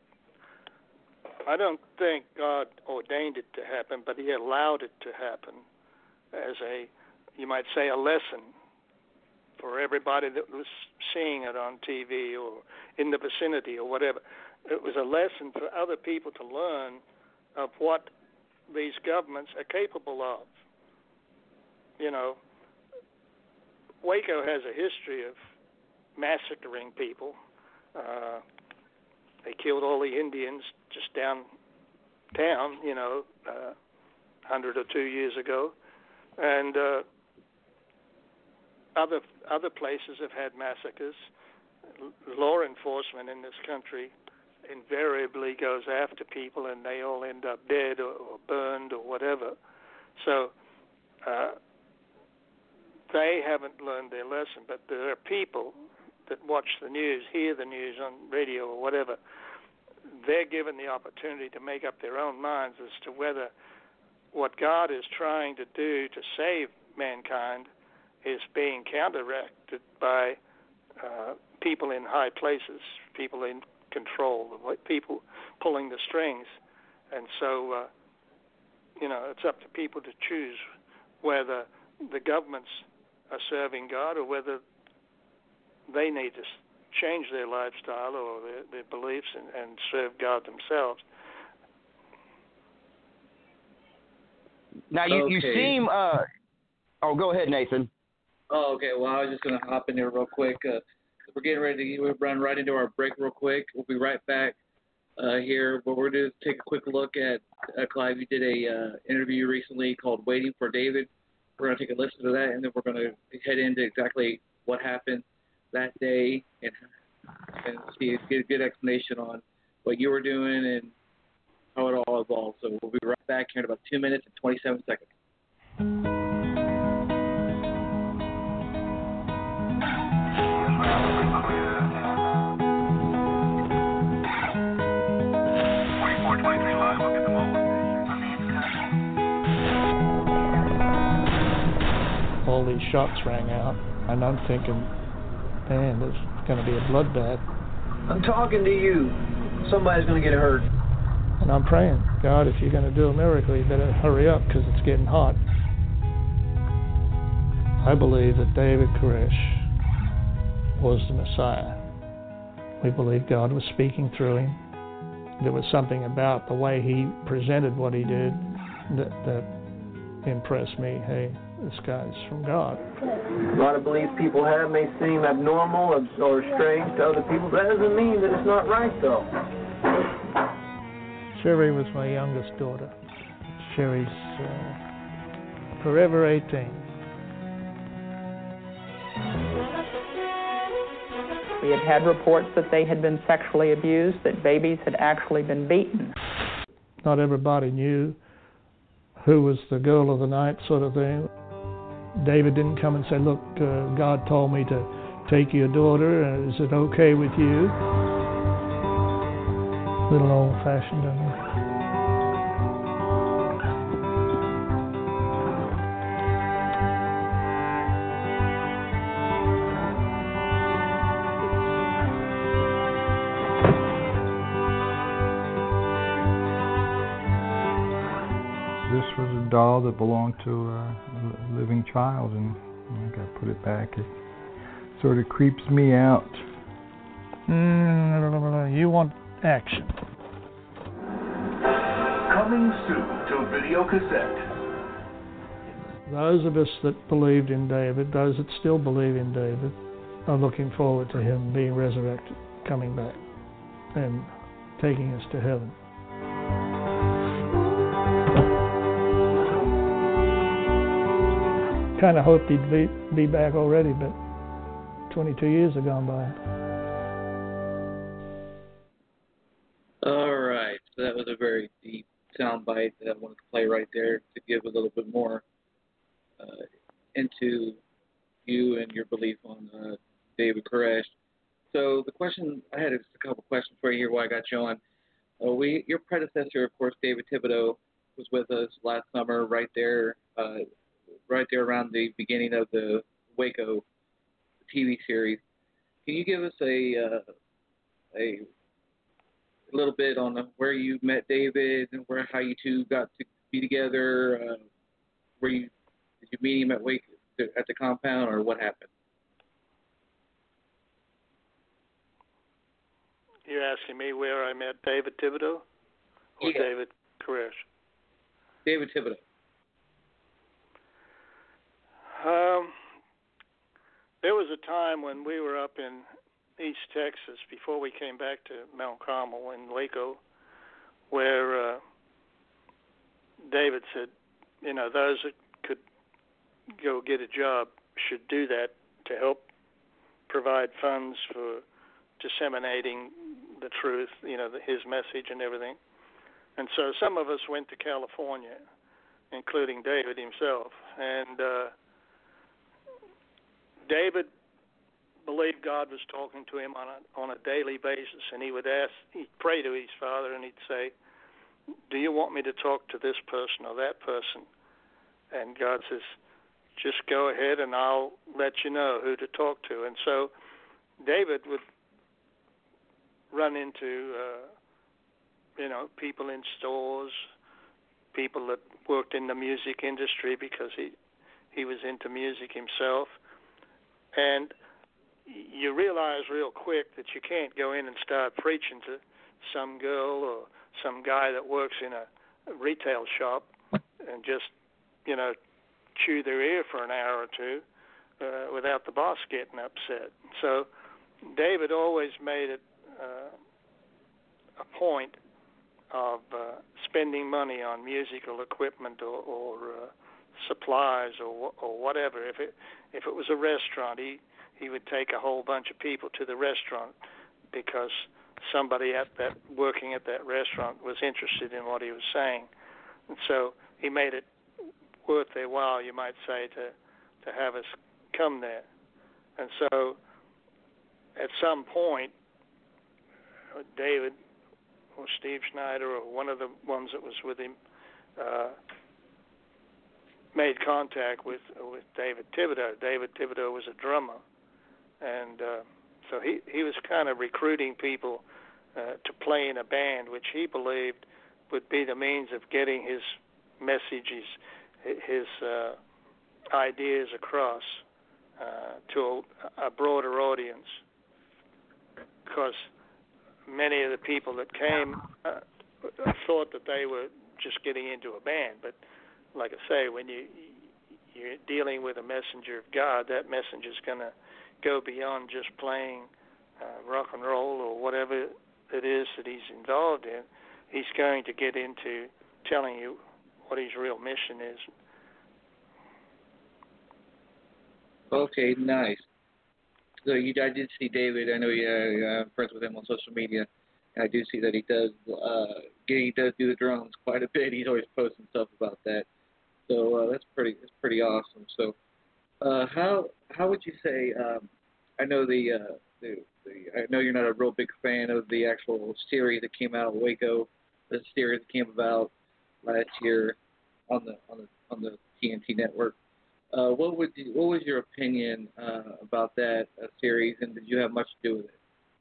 I don't think God ordained it to happen, but He allowed it to happen as a, you might say, a lesson for everybody that was seeing it on T V or in the vicinity or whatever. It was a lesson for other people to learn of what these governments are capable of. You know, Waco has a history of massacring people. Uh, they killed all the Indians just downtown, you know, uh, a hundred or two years ago. And uh, other other places have had massacres. Law enforcement in this country invariably goes after people, and they all end up dead or, or burned or whatever. So uh, they haven't learned their lesson. But there are people that watch the news, hear the news on radio or whatever. They're given the opportunity to make up their own minds as to whether what God is trying to do to save mankind is being counteracted by uh, people in high places, people in control, people pulling the strings. And so, uh, you know, it's up to people to choose whether the governments are serving God or whether they need to change their lifestyle or their, their beliefs and, and serve God themselves. Now, you, Okay. you seem... Uh, oh, go ahead, Nathan. Oh, okay. Well, I was just going to hop in there real quick. Uh, we're getting ready to we'll run right into our break real quick. We'll be right back uh, here. But we're going to take a quick look at, uh, Clive, you did a uh, interview recently called Waiting for David. We're going to take a listen to that, and then we're going to head into exactly what happened that day and, and see, get a good explanation on what you were doing and how it all evolved. So we'll be right back here in about two minutes and twenty-seven seconds. All these shots rang out, and I'm thinking, man, there's going to be a bloodbath. I'm talking to you. Somebody's going to get hurt. And I'm praying, God, if you're going to do a miracle, you better hurry up because it's getting hot. I believe that David Koresh was the Messiah. We believe God was speaking through him. There was something about the way he presented what he did that, that impressed me. Hey, this guy's from God. A lot of beliefs people have may seem abnormal or strange to other people. That doesn't mean that it's not right, though. Sherry was my youngest daughter. Sherry's uh, forever eighteen. We had had reports that they had been sexually abused, that babies had actually been beaten. Not everybody knew who was the girl of the night sort of thing. David didn't come and say, look, uh, God told me to take your daughter. Uh, is it okay with you? A little old-fashioned, I know. Doll that belonged to a living child, and I got to put it back. It sort of creeps me out. Mm, you want action. Coming soon to video cassette. Those of us that believed in David, those that still believe in David, are looking forward to him being resurrected, coming back, and taking us to heaven. Kind of hoped he'd be, be back already, but twenty-two years have gone by. All right, so that was a very deep sound bite that I wanted to play right there to give a little bit more uh, into you and your belief on uh, David Koresh. So the question, I had just a couple questions for you here while I got you on. Uh, we, your predecessor, of course, David Thibodeau, was with us last summer, right there, uh, right there around the beginning of the Waco T V series. Can you give us a uh, a little bit on where you met David and where how you two got to be together? Uh, where you did you meet him at Waco at the compound, or what happened? You're asking me where I met David Thibodeau or yeah. David Koresh? David Thibodeau. Um, there was a time when we were up in East Texas before we came back to Mount Carmel in Waco, where uh, David said, you know, those that could go get a job should do that to help provide funds for disseminating the truth, you know, the, his message and everything. And so some of us went to California, including David himself. And uh, David believed God was talking to him on a, on a daily basis, and he would ask, he'd pray to his Father, and he'd say, do you want me to talk to this person or that person? And God says, just go ahead and I'll let you know who to talk to. And so David would run into, uh, you know, people in stores, people that worked in the music industry because he, he was into music himself. And you realize real quick that you can't go in and start preaching to some girl or some guy that works in a retail shop and just, you know, chew their ear for an hour or two uh, without the boss getting upset. So David always made it uh, a point of uh, spending money on musical equipment or, or uh, supplies or or whatever. If it if it was a restaurant, he he would take a whole bunch of people to the restaurant because somebody at that working at that restaurant was interested in what he was saying, and so he made it worth their while, you might say, to to have us come there. And so at some point, David or Steve Schneider or one of the ones that was with him uh, made contact with with David Thibodeau. David Thibodeau was a drummer, and uh, so he, he was kind of recruiting people uh, to play in a band, which he believed would be the means of getting his messages, his uh, ideas across uh, to a, a broader audience, because many of the people that came uh, thought that they were just getting into a band. But like I say, when you, you're dealing with a messenger of God, that messenger is going to go beyond just playing uh, rock and roll or whatever it is that he's involved in. He's going to get into telling you what his real mission is. Okay, nice. So you, I did see David. I know you're uh, friends with him on social media. I do see that he does uh, he does do the drums quite a bit. He's always posting stuff about that. So uh, that's pretty that's pretty awesome. So uh, how how would you say? Um, I know the, uh, the the I know you're not a real big fan of the actual series that came out of Waco. The series that came about last year on the on the on the T N T network. Uh, what would you, what was your opinion uh, about that uh, series, and did you have much to do with it?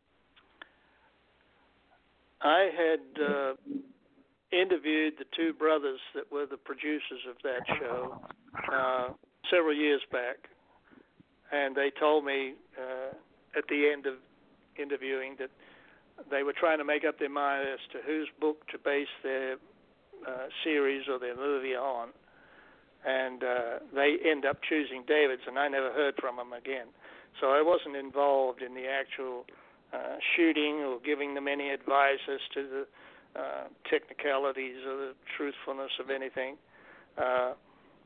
I had uh, interviewed the two brothers that were the producers of that show uh, several years back, and they told me uh, at the end of interviewing that they were trying to make up their mind as to whose book to base their uh, series or their movie on. And uh, they end up choosing David's, and I never heard from him again. So I wasn't involved in the actual uh, shooting or giving them any advice as to the uh, technicalities or the truthfulness of anything. Uh,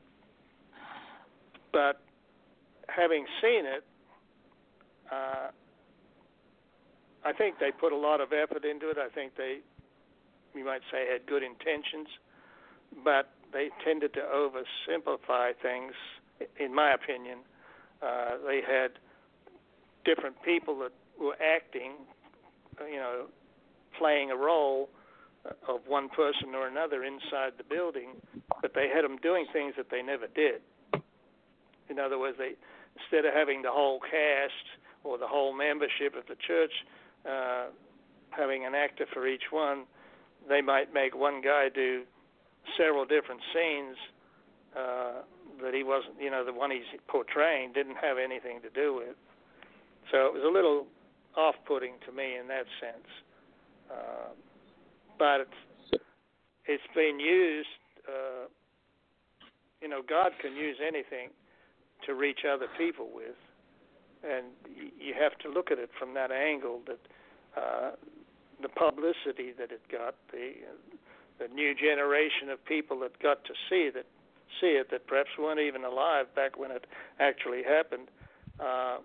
but having seen it, uh, I think they put a lot of effort into it. I think they, you might say, had good intentions, but they tended to oversimplify things, in my opinion, Uh, they had different people that were acting, you know, playing a role of one person or another inside the building, but they had them doing things that they never did. In other words, they instead of having the whole cast or the whole membership of the church uh, having an actor for each one, they might make one guy do several different scenes uh, that he wasn't, you know, the one he's portraying didn't have anything to do with. So it was a little off-putting to me in that sense. Uh, but it's, it's been used, uh, you know, God can use anything to reach other people with. And you have to look at it from that angle, that uh, the publicity that it got, the the new generation of people that got to see that see it, that perhaps weren't even alive back when it actually happened, uh,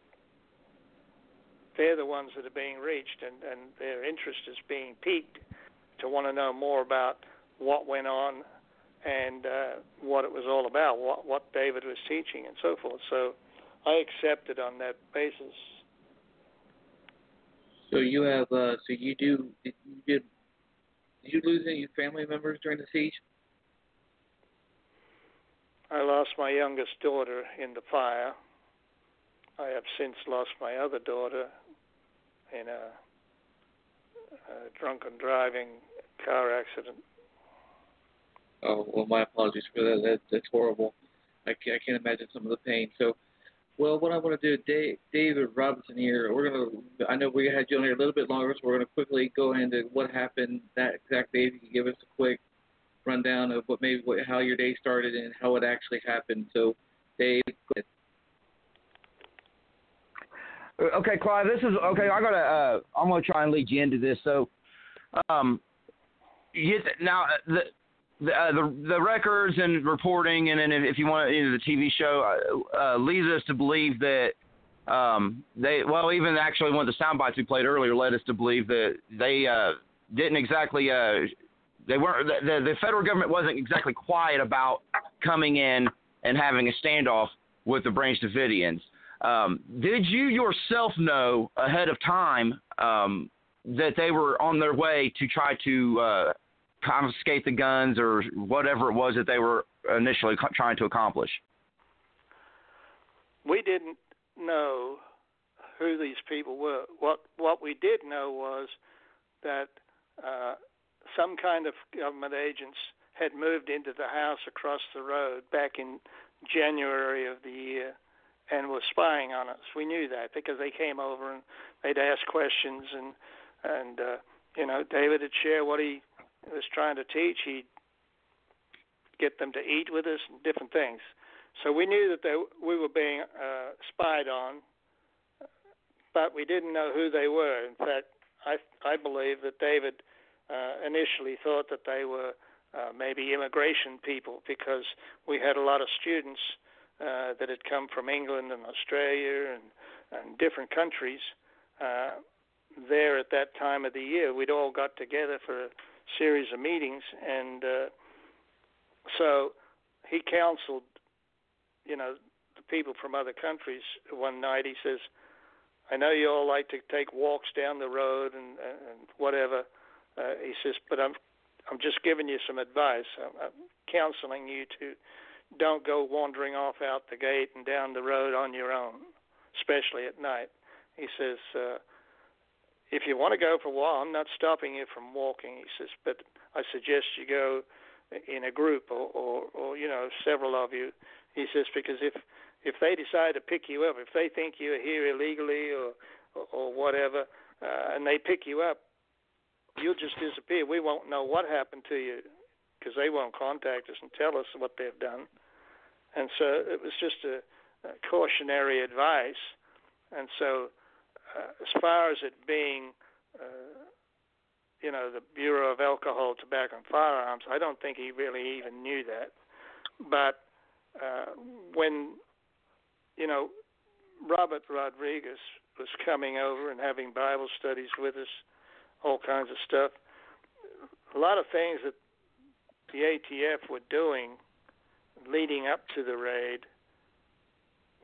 they're the ones that are being reached, and, and their interest is being piqued to want to know more about what went on and uh, what it was all about, what, what David was teaching and so forth. So I accepted on that basis. So you have, uh, so you do, did you, did, did you lose any family members during the siege? I lost my youngest daughter in the fire. I have since lost my other daughter in a, a drunken driving car accident. Oh, well, my apologies for that. that that's horrible. I can't, I can't imagine some of the pain. So, well, what I want to do, Dave, David Robinson here, we're going to, I know we had you on here a little bit longer, so we're going to quickly go into what happened that exact day. If you can give us a quick rundown of what maybe what, how your day started and how it actually happened. So, Dave, go ahead. Okay, Clive, this is, okay, I gotta, uh, I'm going to try and lead you into this. So, um, you, now, the, the, uh, the, the records and reporting, and then if you want, you know, the T V show, uh, leads us to believe that, um, they, well, even actually one of the sound bites we played earlier led us to believe that they, uh, didn't exactly, uh, they weren't, the, the, the federal government wasn't exactly quiet about coming in and having a standoff with the Branch Davidians. Um, did you yourself know ahead of time um, that they were on their way to try to uh, confiscate the guns or whatever it was that they were initially co- trying to accomplish? We didn't know who these people were. What what we did know was that uh, some kind of government agents had moved into the house across the road back in January of the year and was spying on us. We knew that because they came over and they'd ask questions, and and uh, you know, David would share what he was trying to teach. He'd get them to eat with us and different things. So we knew that they, we were being uh, spied on, but we didn't know who they were. In fact, I I believe that David uh, initially thought that they were uh, maybe immigration people, because we had a lot of students Uh, that had come from England and Australia and, and different countries uh, there at that time of the year. We'd all got together for a series of meetings, and uh, so he counseled, you know, the people from other countries. One night he says, I know you all like to take walks down the road and, and whatever. Uh, he says, but I'm, I'm just giving you some advice. I'm, I'm counseling you to don't go wandering off out the gate and down the road on your own, especially at night. He says, uh, if you want to go for a while, I'm not stopping you from walking. He says, but I suggest you go in a group or, or, or you know, several of you. He says, because if, if they decide to pick you up, if they think you're here illegally or, or, or whatever, uh, and they pick you up, you'll just disappear. We won't know what happened to you, because they won't contact us and tell us what they've done. And so it was just a, a cautionary advice. And so uh, as far as it being, uh, you know, the Bureau of Alcohol, Tobacco and Firearms, I don't think he really even knew that. But uh, when, you know, Robert Rodriguez was coming over and having Bible studies with us, all kinds of stuff, a lot of things that the A T F were doing leading up to the raid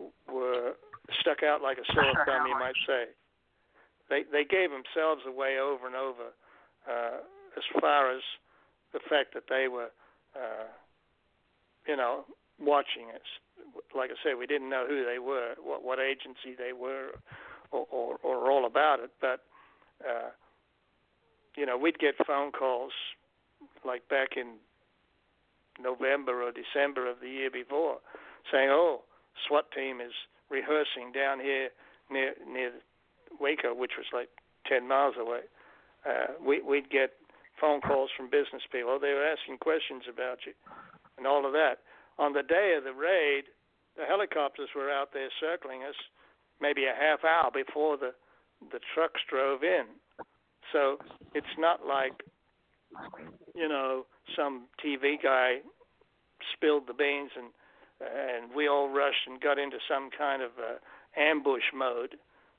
were stuck out like a sore thumb, you might say. They they gave themselves away over and over, uh, as far as the fact that they were, uh, you know, watching us. Like I said, we didn't know who they were, what what agency they were, or or, or all about it. But uh, you know, we'd get phone calls like back in November or December of the year before, saying, "Oh, SWAT team is rehearsing down here near near Waco," which was like ten miles away. Uh, we, we'd get phone calls from business people. They were asking questions about you and all of that. On the day of the raid, the helicopters were out there circling us maybe a half hour before the, the trucks drove in. So it's not like, you know, some T V guy spilled the beans and and we all rushed and got into some kind of uh, ambush mode.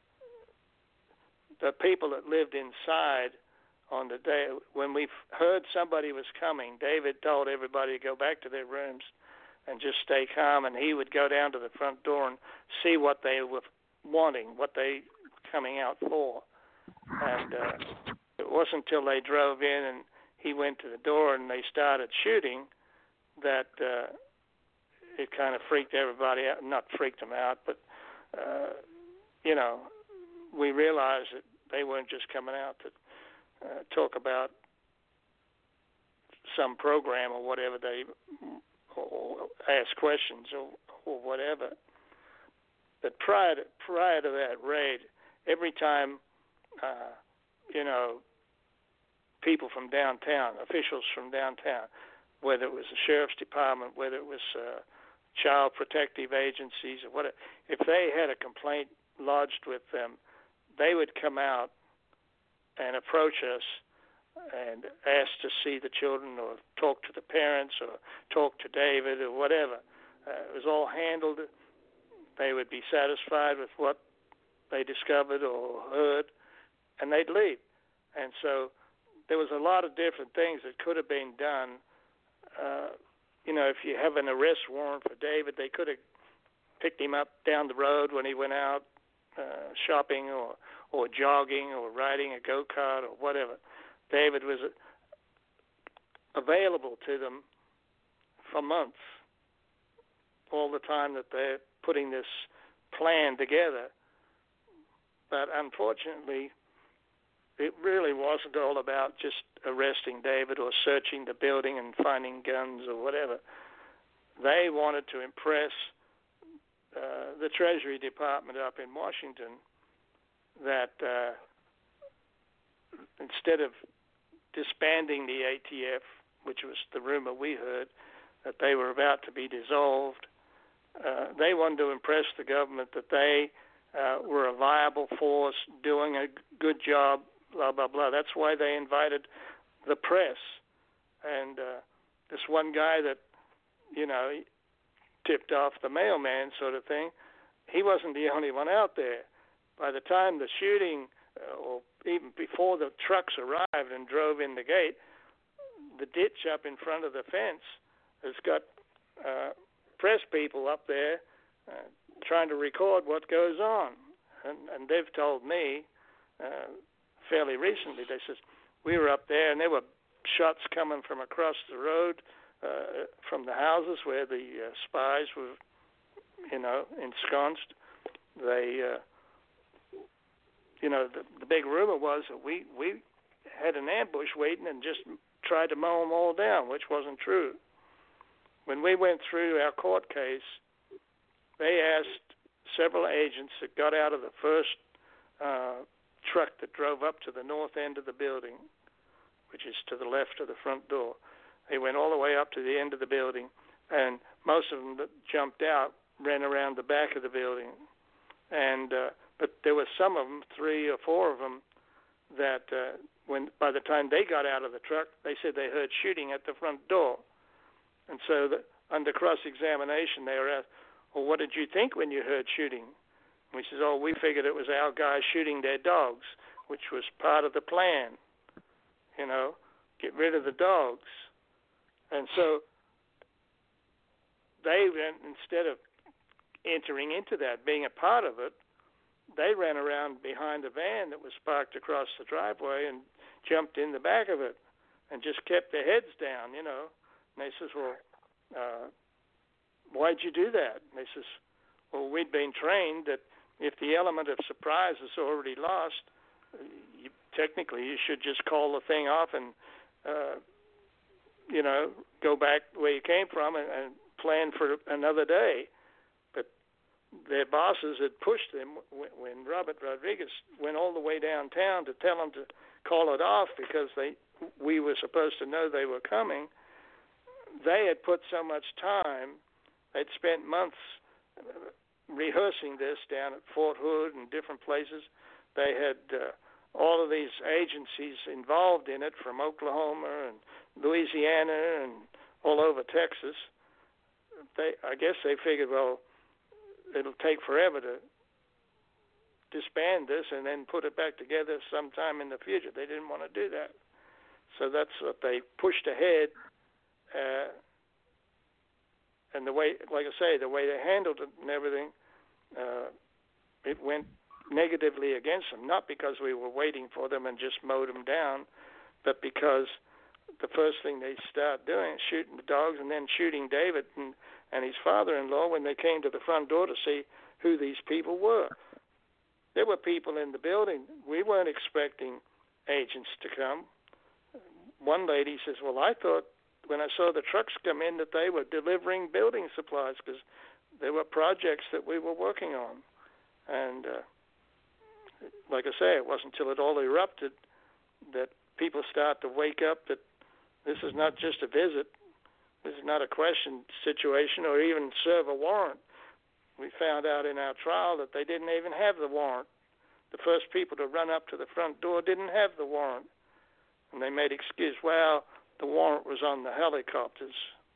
The people that lived inside on the day when we heard somebody was coming, David told everybody to go back to their rooms and just stay calm, and he would go down to the front door and see what they were wanting, what they were coming out for. And uh, it wasn't until they drove in and he went to the door and they started shooting that uh, it kind of freaked everybody out. Not freaked them out, but, uh, you know, we realized that they weren't just coming out to uh, talk about some program or whatever, they or ask questions or, or whatever. But prior to, prior to that raid, every time, uh, you know, people from downtown, officials from downtown, whether it was the sheriff's department, whether it was uh, child protective agencies or whatever, if they had a complaint lodged with them, they would come out and approach us and ask to see the children or talk to the parents or talk to David or whatever. Uh, it was all handled. They would be satisfied with what they discovered or heard, and they'd leave. And so there was a lot of different things that could have been done. Uh, you know, if you have an arrest warrant for David, they could have picked him up down the road when he went out uh, shopping or, or jogging or riding a go-kart or whatever. David was available to them for months, all the time that they're putting this plan together. But unfortunately, it really wasn't all about just arresting David or searching the building and finding guns or whatever. They wanted to impress uh, the Treasury Department up in Washington that uh, instead of disbanding the A T F, which was the rumor we heard, that they were about to be dissolved, uh, they wanted to impress the government that they uh, were a viable force doing a good job, blah, blah, blah. That's why they invited the press. And uh, this one guy that, you know, tipped off the mailman sort of thing, he wasn't the only one out there. By the time the shooting, uh, or even before the trucks arrived and drove in the gate, the ditch up in front of the fence has got uh, press people up there uh, trying to record what goes on. And, and they've told me uh, fairly recently, they says, we were up there and there were shots coming from across the road uh, from the houses where the uh, spies were, you know, ensconced. They, uh, you know, the, the big rumor was that we, we had an ambush waiting and just tried to mow them all down, which wasn't true. When we went through our court case, they asked several agents that got out of the first uh, truck that drove up to the north end of the building, which is to the left of the front door. They went all the way up to the end of the building, and most of them that jumped out ran around the back of the building. And uh, but there were some of them, three or four of them, that uh, when by the time they got out of the truck, they said they heard shooting at the front door. And so the, under cross-examination, they were asked, well, what did you think when you heard shooting? And we said, oh, we figured it was our guys shooting their dogs, which was part of the plan, you know, get rid of the dogs. And so they, instead of entering into that, being a part of it, they ran around behind the van that was parked across the driveway and jumped in the back of it and just kept their heads down, you know. And they says, well, uh, why'd you do that? And they says, well, we'd been trained that if the element of surprise is already lost, you, technically you should just call the thing off and, uh, you know, go back where you came from and, and plan for another day. But their bosses had pushed them when, when Robert Rodriguez went all the way downtown to tell them to call it off because they we were supposed to know they were coming. They had put so much time, they'd spent months rehearsing this down at Fort Hood and different places. They had uh, all of these agencies involved in it from Oklahoma and Louisiana and all over Texas. They, I guess they figured, well, it'll take forever to disband this and then put it back together sometime in the future. They didn't want to do that. So that's what they pushed ahead. Uh, and the way, like I say, the way they handled it and everything, uh, it went negatively against them, not because we were waiting for them and just mowed them down, but because the first thing they start doing is shooting the dogs and then shooting David and, and his father-in-law when they came to the front door to see who these people were. There were people in the building. We weren't expecting agents to come. One lady says, well, I thought when I saw the trucks come in that they were delivering building supplies because there were projects that we were working on. And uh, like I say, it wasn't until it all erupted that people start to wake up that this is not just a visit. This is not a question situation or even serve a warrant. We found out in our trial that they didn't even have the warrant. The first people to run up to the front door didn't have the warrant. And they made excuse, well, the warrant was on the helicopters,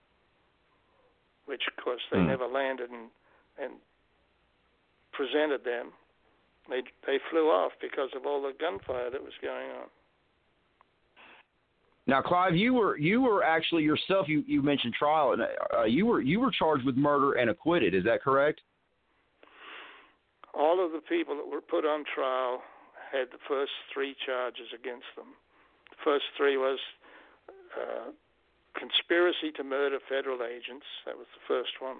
which, of course, they mm. never landed and, and presented them. They they flew off because of all the gunfire that was going on. Now, Clive, you were you were actually yourself. You, you mentioned trial, and uh, you were you were charged with murder and acquitted. Is that correct? All of the people that were put on trial had the first three charges against them. The first three was uh, conspiracy to murder federal agents. That was the first one.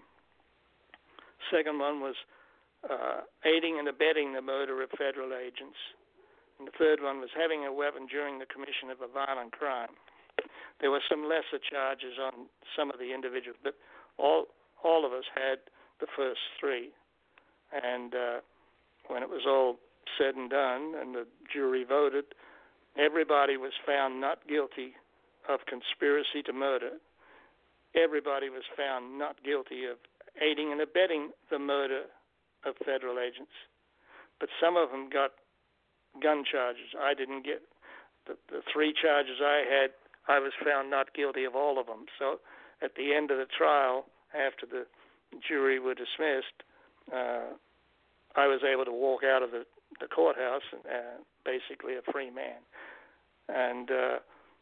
Second one was uh, aiding and abetting the murder of federal agents. And the third one was having a weapon during the commission of a violent crime. There were some lesser charges on some of the individuals, but all all of us had the first three. And uh, when it was all said and done and the jury voted, everybody was found not guilty of conspiracy to murder. Everybody was found not guilty of aiding and abetting the murder of federal agents. But some of them got gun charges. I didn't get the, the three charges I had. I was found not guilty of all of them. So at the end of the trial, after the jury were dismissed, uh, I was able to walk out of the, the courthouse uh, basically a free man. And uh,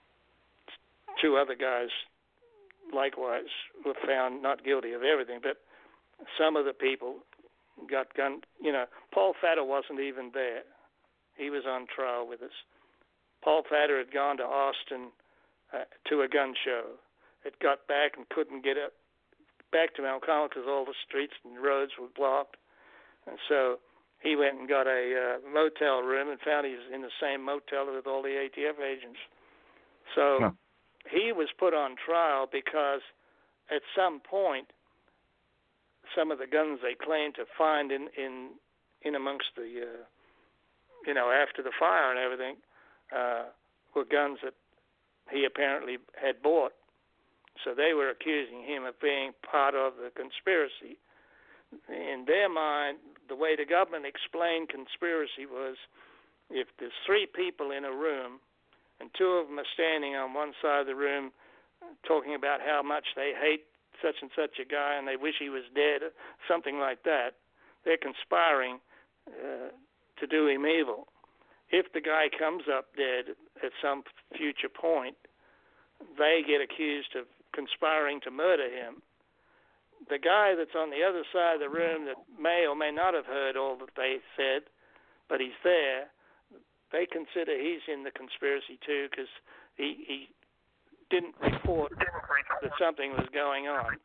two other guys likewise were found not guilty of everything. But some of the people got gun, you know, Paul Fatter wasn't even there. He was on trial with us. Paul Fatter had gone to Austin uh, to a gun show. Had got back and couldn't get up back to Mount Carmel because all the streets and roads were blocked. And so he went and got a uh, motel room and found he was in the same motel with all the A T F agents. So huh. he was put on trial because at some point some of the guns they claimed to find in, in, in amongst the, uh, you know, after the fire and everything, uh, were guns that he apparently had bought. So they were accusing him of being part of the conspiracy. In their mind, the way the government explained conspiracy was if there's three people in a room and two of them are standing on one side of the room talking about how much they hate such and such a guy and they wish he was dead, or something like that, they're conspiring uh, to do him evil. If the guy comes up dead at some future point, they get accused of conspiring to murder him. the guy that's on the other side of the room that may or may not have heard all that they said, but he's there, they consider he's in the conspiracy too because he, he didn't report that something was going on.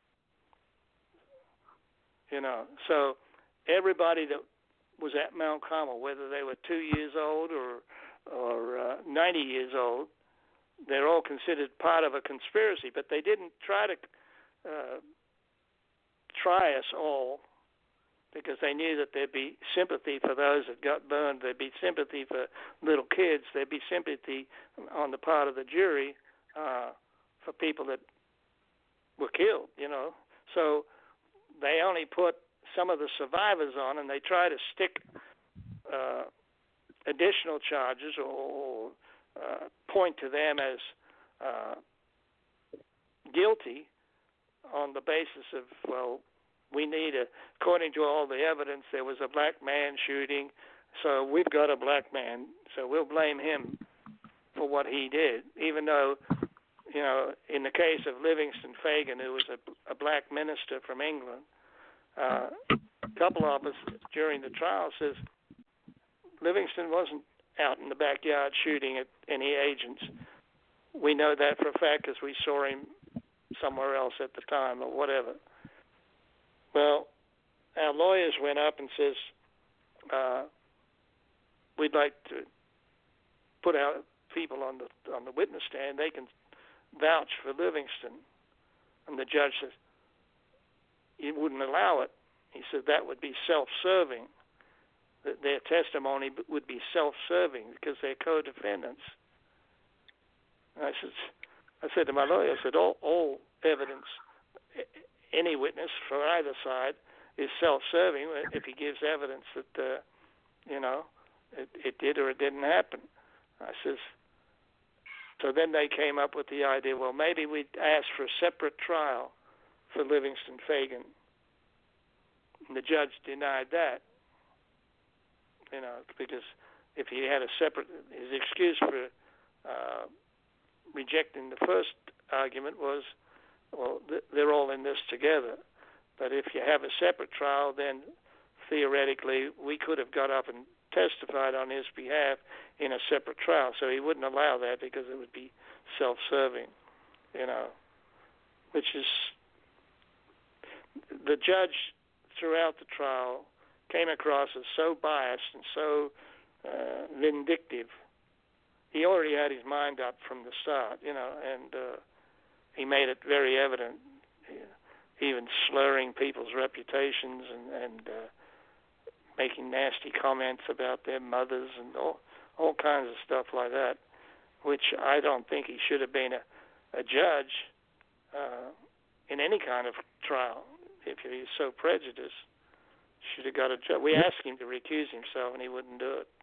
You know, so everybody that was at Mount Carmel, whether they were two years old or or uh, ninety years old, they're all considered part of a conspiracy. But they didn't try to uh, try us all because they knew that there'd be sympathy for those that got burned. There'd be sympathy for little kids. There'd be sympathy on the part of the jury uh, for people that were killed. You know, so they only put some of the survivors on, and they try to stick uh, additional charges or, or uh, point to them as uh, guilty on the basis of, well, we need a, according to all the evidence, there was a black man shooting, so we've got a black man, so we'll blame him for what he did, even though, you know, in the case of Livingston Fagan, who was a, a black minister from England, uh, a couple of us during the trial says Livingston wasn't out in the backyard shooting at any agents. We know that for a fact because we saw him somewhere else at the time or whatever. Well, our lawyers went up and says, uh, we'd like to put our people on the on the witness stand. They can vouch for Livingston. And the judge says, he wouldn't allow it. He said that would be self-serving. That their testimony would be self-serving because they're co-defendants. And I said, I said to my lawyer, I said, all, all evidence, any witness for either side is self-serving if he gives evidence that, uh, you know, it, it did or it didn't happen. I says, so then they came up with the idea, well, maybe we'd ask for a separate trial for Livingston Fagan. And the judge denied that, you know, because if he had a separate, his excuse for uh, rejecting the first argument was, well, th- they're all in this together. But if you have a separate trial, then theoretically we could have got up and testified on his behalf in a separate trial. So he wouldn't allow that because it would be self-serving, you know, which is the judge throughout the trial came across as so biased and so uh, vindictive. He already had his mind up from the start, you know, and uh, he made it very evident, even slurring people's reputations and, and uh, making nasty comments about their mothers and all, all kinds of stuff like that, which I don't think he should have been a, a judge uh, in any kind of trial. If he's so prejudiced, should have got a judge. We asked him to recuse himself, and he wouldn't do it.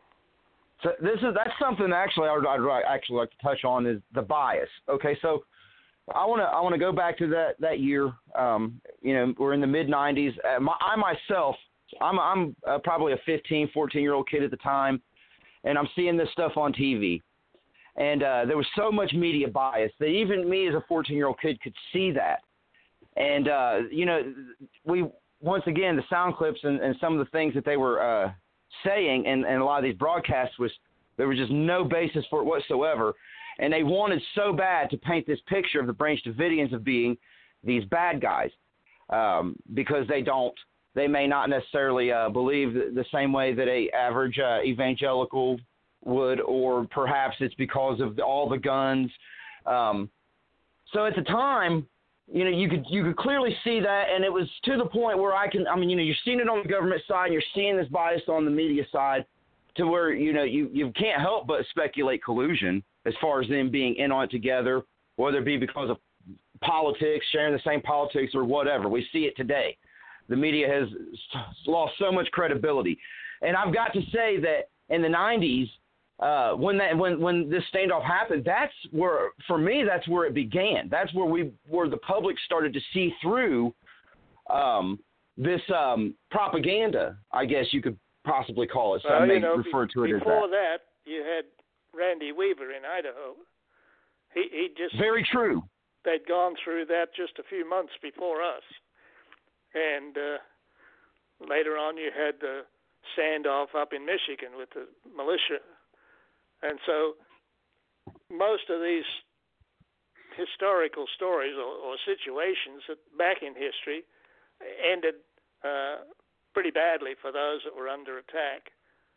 So this is that's something actually I'd, I'd actually like to touch on is the bias. Okay, so I want to I want to go back to that that year. Um, you know, we're in the mid nineties. Uh, my, I myself, I'm I'm uh, probably a fifteen, fourteen year old kid at the time, and I'm seeing this stuff on T V. And uh, there was so much media bias that even me as a fourteen year old kid could see that. And, uh, you know, we, once again, the sound clips and, and some of the things that they were uh, saying and, and a lot of these broadcasts was, there was just no basis for it whatsoever. And they wanted so bad to paint this picture of the Branch Davidians of being these bad guys um, because they don't, they may not necessarily uh, believe the same way that a average uh, evangelical would, or perhaps it's because of all the guns. Um, so at the time, you know, you could you could clearly see that, and it was to the point where I can, I mean, you know, you're seeing it on the government side, and you're seeing this bias on the media side, to where, you know, you, you can't help but speculate collusion as far as them being in on it together, whether it be because of politics, sharing the same politics or whatever. We see it today. The media has lost so much credibility. And I've got to say that in the nineties, Uh, when that when when this standoff happened, that's where, for me, that's where it began. That's where we where the public started to see through um, this um, propaganda, I guess you could possibly call it. So well, I may you know, refer to it as that. Before that, you had Randy Weaver in Idaho. He he just very true. they'd gone through that just a few months before us. And uh, later on, you had the standoff up in Michigan with the militia. And so most of these historical stories or, or situations that back in history ended uh, pretty badly for those that were under attack.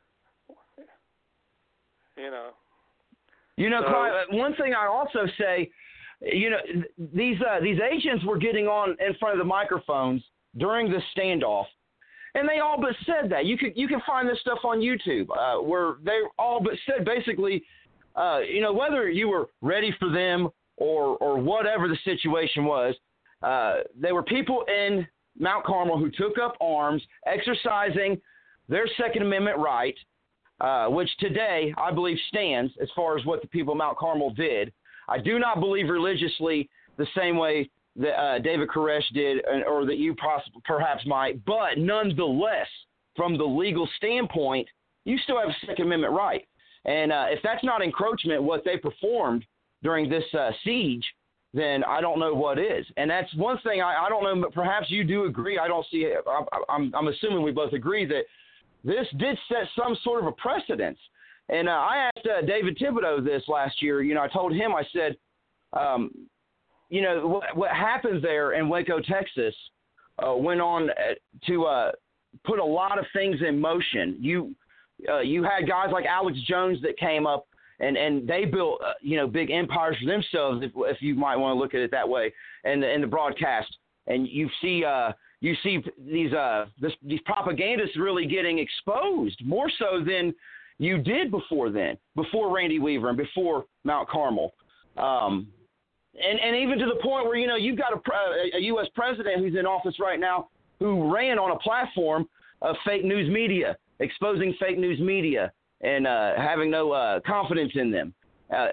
You know. You know, So- Clive, one thing I also say, you know, these uh, these agents were getting on in front of the microphones during the standoff, and they all but said that. You could you can find this stuff on YouTube, uh, where they all but said basically, uh, you know, whether you were ready for them or or whatever the situation was, uh, there were people in Mount Carmel who took up arms, exercising their Second Amendment right, uh, which today I believe stands as far as what the people of Mount Carmel did. I do not believe religiously the same way that uh, David Koresh did, or that you possibly, perhaps might, but nonetheless, from the legal standpoint, you still have a Second Amendment right. And uh, if that's not encroachment, what they performed during this uh, siege, then I don't know what is. And that's one thing I, I don't know, but perhaps you do agree. I don't see it. I, I'm, I'm assuming we both agree that this did set some sort of a precedence. And uh, I asked uh, David Thibodeau this last year. You know, I told him, I said, um, you know, what, what happened there in Waco, Texas, uh, went on to uh, put a lot of things in motion. You uh, you had guys like Alex Jones that came up, and, and they built, uh, you know, big empires for themselves, if, if you might want to look at it that way, and in the broadcast. And you see uh, you see these uh, this, these propagandists really getting exposed more so than you did before then, before Randy Weaver and before Mount Carmel. Um, and, and even to the point where, you know, you've got a, a U S president who's in office right now who ran on a platform of fake news media, exposing fake news media and uh, having no uh, confidence in them. Uh,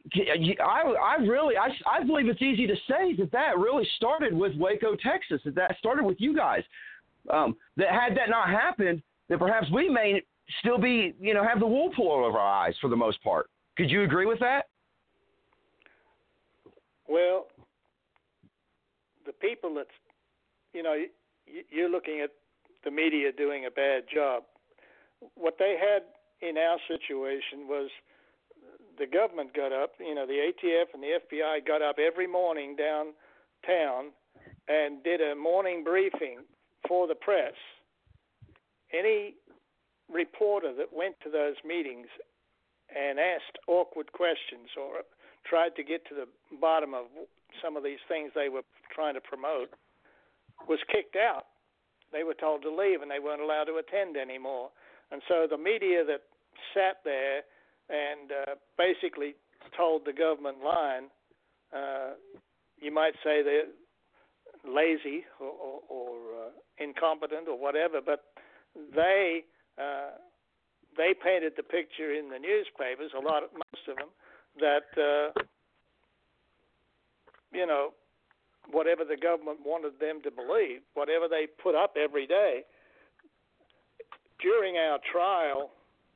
I, I really, I, I believe it's easy to say that that really started with Waco, Texas, that that started with you guys. Um, that had that not happened, that perhaps we may still be, you know, have the wool pulled over our eyes for the most part. Could you agree with that? Well, the people that's, you know, you're looking at the media doing a bad job. What they had in our situation was the government got up, you know, the A T F and the F B I got up every morning downtown and did a morning briefing for the press. Any reporter that went to those meetings and asked awkward questions or tried to get to the bottom of some of these things they were trying to promote was kicked out. They were told to leave and they weren't allowed to attend anymore. And so the media that sat there and uh, basically told the government line, uh, you might say they're lazy or, or, or uh, incompetent or whatever, but they uh, they painted the picture in the newspapers, a lot, of, most of them, that uh, you know, whatever the government wanted them to believe, whatever they put up every day. During our trial,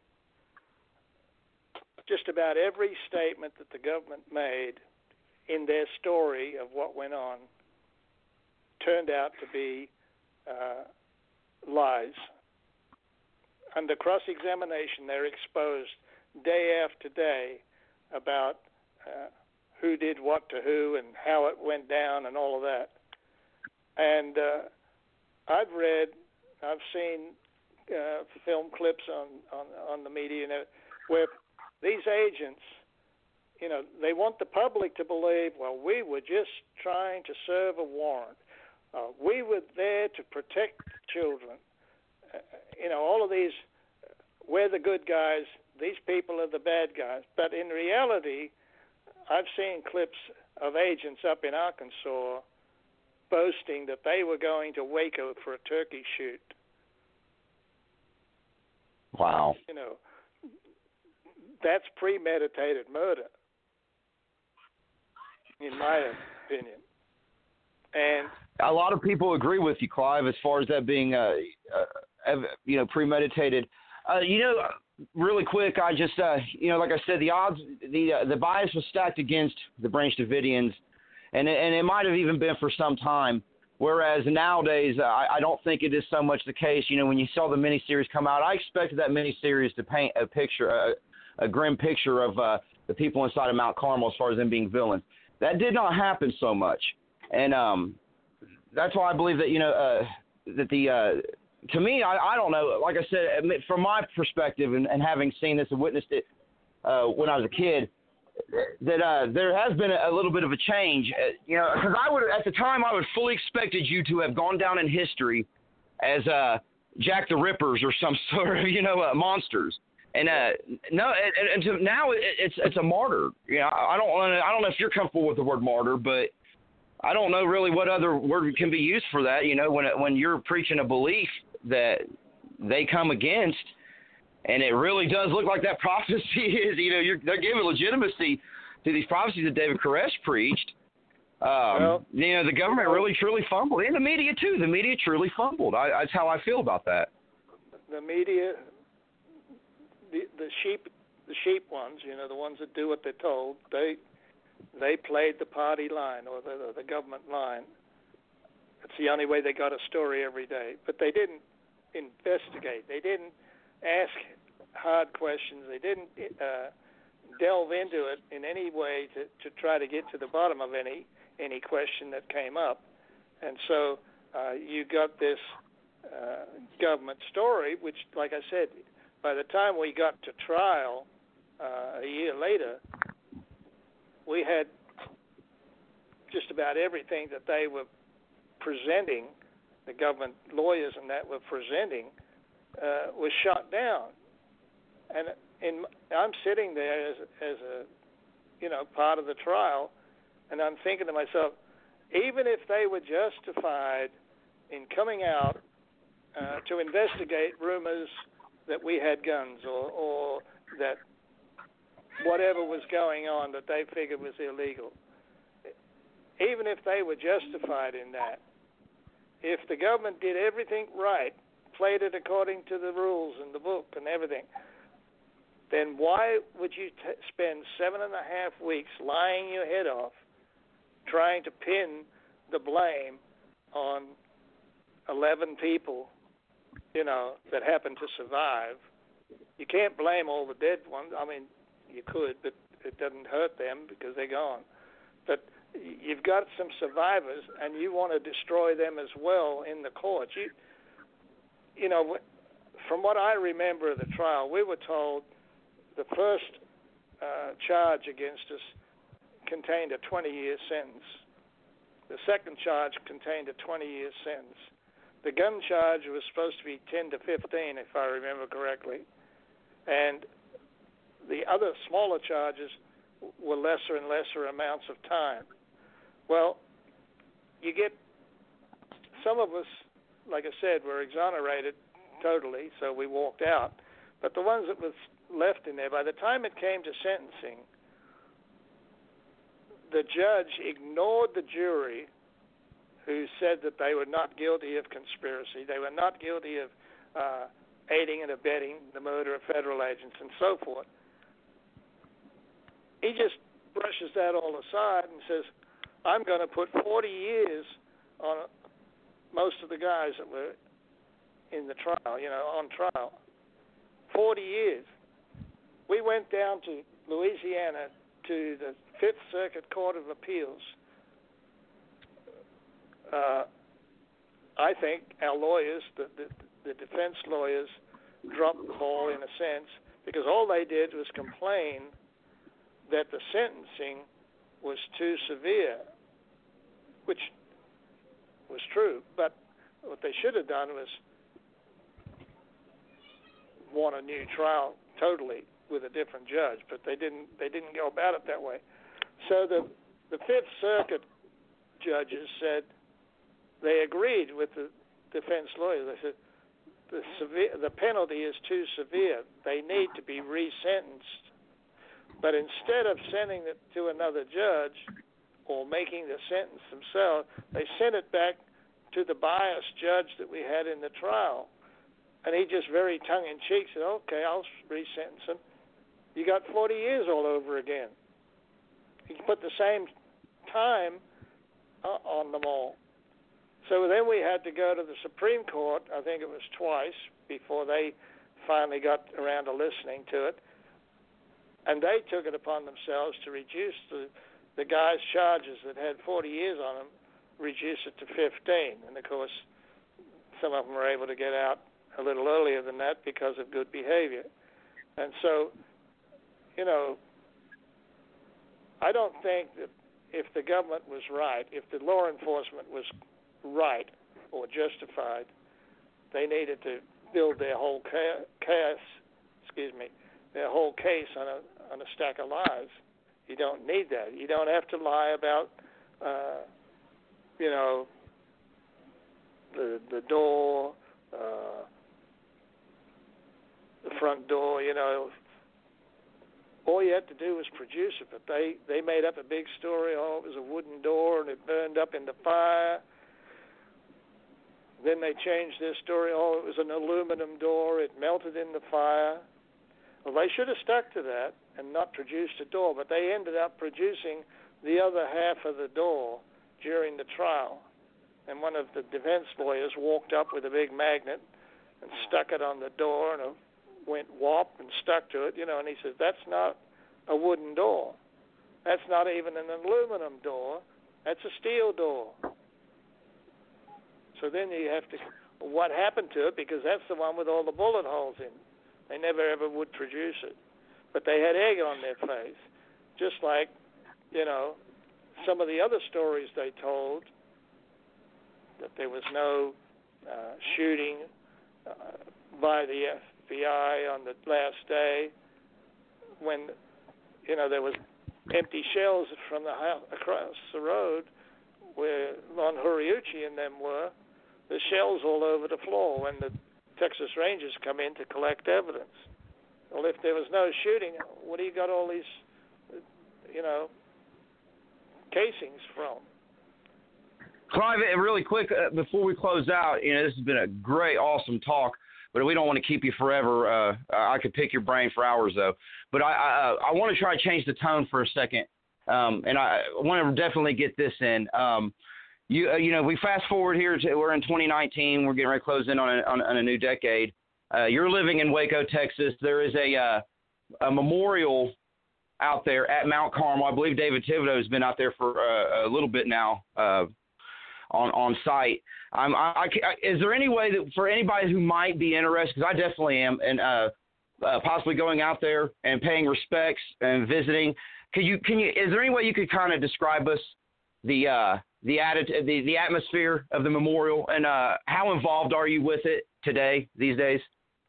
just about every statement that the government made in their story of what went on turned out to be uh, lies. Under cross-examination, they're exposed day after day about uh, who did what to who and how it went down and all of that. And uh, I've read, I've seen uh, film clips on, on, on the media and where these agents, you know, they want the public to believe, well, we were just trying to serve a warrant. Uh, we were there to protect children. Uh, you know, all of these, we're the good guys, these people are the bad guys. But in reality, I've seen clips of agents up in Arkansas boasting that they were going to Waco for a turkey shoot. Wow. You know, that's premeditated murder, in my opinion. And a lot of people agree with you, Clive, as far as that being, uh, uh, you know, premeditated. Uh, you know, really quick, I just, uh, you know, like I said, the odds, the uh, the bias was stacked against the Branch Davidians, and it, and it might have even been for some time. Whereas nowadays, I, I don't think it is so much the case. You know, when you saw the miniseries come out, I expected that miniseries to paint a picture, a, a grim picture of uh, the people inside of Mount Carmel as far as them being villains. That did not happen so much, and um, that's why I believe that you know uh, that the uh, to me, I, I don't know. Like I said, from my perspective, and, and having seen this and witnessed it uh, when I was a kid, that uh, there has been a, a little bit of a change, uh, you know, because I would, at the time, I would fully expected you to have gone down in history as uh, Jack the Rippers or some sort of, you know, uh, monsters. And uh, no, and, and to, now it, it's it's a martyr. You know, I don't wanna, I don't know if you're comfortable with the word martyr, but I don't know really what other word can be used for that. You know, when when you're preaching a belief that they come against. And it really does look like that prophecy is, you know, you're, they're giving legitimacy to these prophecies that David Koresh preached. Um, well, you know, the government really truly fumbled. And the media, too. The media truly fumbled. I, that's how I feel about that. The media, the, the sheep, the sheep ones, you know, the ones that do what they're told, they they played the party line or the, the government line. It's the only way they got a story every day. But they didn't investigate. They didn't ask hard questions. They didn't uh, delve into it in any way to, to try to get to the bottom of any any question that came up. And so uh, you got this uh, government story, which, like I said, by the time we got to trial uh, a year later, we had just about everything that they were presenting, the government lawyers and that were presenting, Uh, was shot down, and in, I'm sitting there as, as a, you know, part of the trial, and I'm thinking to myself, even if they were justified in coming out uh, to investigate rumors that we had guns or, or that whatever was going on that they figured was illegal, even if they were justified in that, if the government did everything right, played it according to the rules and the book and everything, then why would you t- spend seven and a half weeks lying your head off trying to pin the blame on eleven people, you know, that happen to survive? You can't blame all the dead ones. I mean, you could, but it doesn't hurt them because they're gone. But you've got some survivors, and you want to destroy them as well in the courts. You, You know, from what I remember of the trial, we were told the first uh, charge against us contained a twenty-year sentence. The second charge contained a twenty-year sentence. The gun charge was supposed to be ten to fifteen, if I remember correctly. And the other smaller charges were lesser and lesser amounts of time. Well, you get some of us, like I said, were exonerated totally, so we walked out. But the ones that was left in there, by the time it came to sentencing, the judge ignored the jury who said that they were not guilty of conspiracy. They were not guilty of uh, aiding and abetting the murder of federal agents and so forth. He just brushes that all aside and says, I'm going to put forty years on most of the guys that were in the trial, you know, on trial. forty years. We went down to Louisiana to the Fifth Circuit Court of Appeals. Uh, I think our lawyers, the, the, the defense lawyers, dropped the ball in a sense, because all they did was complain that the sentencing was too severe, which was true, but what they should have done was want a new trial totally with a different judge, but they didn't they didn't go about it that way. So the the Fifth Circuit judges said they agreed with the defense lawyers. They said the severe the penalty is too severe. They need to be resentenced. But instead of sending it to another judge or making the sentence themselves, they sent it back to the biased judge that we had in the trial. And he just very tongue-in-cheek said, okay, I'll re-sentence him. You got forty years all over again. You put the same time uh, on them all. So then we had to go to the Supreme Court, I think it was twice, before they finally got around to listening to it. And they took it upon themselves to reduce the, the guy's charges that had forty years on them, reduce it to fifteen. And, of course, some of them were able to get out a little earlier than that because of good behavior. And so, you know, I don't think that if the government was right, if the law enforcement was right or justified, they needed to build their whole case, excuse me, their whole case on a on a stack of lies. You don't need that. You don't have to lie about, uh, you know, the the door, uh, the front door. You know, all you had to do was produce it. But they they made up a big story. Oh, it was a wooden door and it burned up in the fire. Then they changed their story. Oh, it was an aluminum door. It melted in the fire. Well, they should have stuck to that and not produced a door, but they ended up producing the other half of the door during the trial. And one of the defense lawyers walked up with a big magnet and stuck it on the door, and it went whop and stuck to it, you know, and he said, that's not a wooden door. That's not even an aluminum door. That's a steel door. So then you have to, what happened to it, because that's the one with all the bullet holes in. They never ever would produce it. But they had egg on their face. Just like, you know, some of the other stories they told, that there was no uh, shooting uh, by the F B I on the last day, when, you know, there was empty shells from the house across the road where Lon Horiuchi and them were. There's shells all over the floor when the Texas Rangers come in to collect evidence. Well, if there was no shooting, what do you got all these, you know, casings from? Clive, really quick, uh, before we close out, you know, this has been a great, awesome talk, but we don't want to keep you forever. Uh, I could pick your brain for hours, though. But I, I, I want to try to change the tone for a second, um, and I want to definitely get this in. Um, You uh, you know, we fast forward here to, we're in twenty nineteen. We're getting ready to close in on a, on, on a new decade. Uh, you're living in Waco, Texas. There is a uh, a memorial out there at Mount Carmel. I believe David Thibodeau has been out there for uh, a little bit now uh, on on site. I'm, I, I, is there any way that for anybody who might be interested, because I definitely am, and uh, uh, possibly going out there and paying respects and visiting, can you can you is there any way you could kind of describe us the uh, the attitude, the, the atmosphere of the memorial, and uh, how involved are you with it today, these days?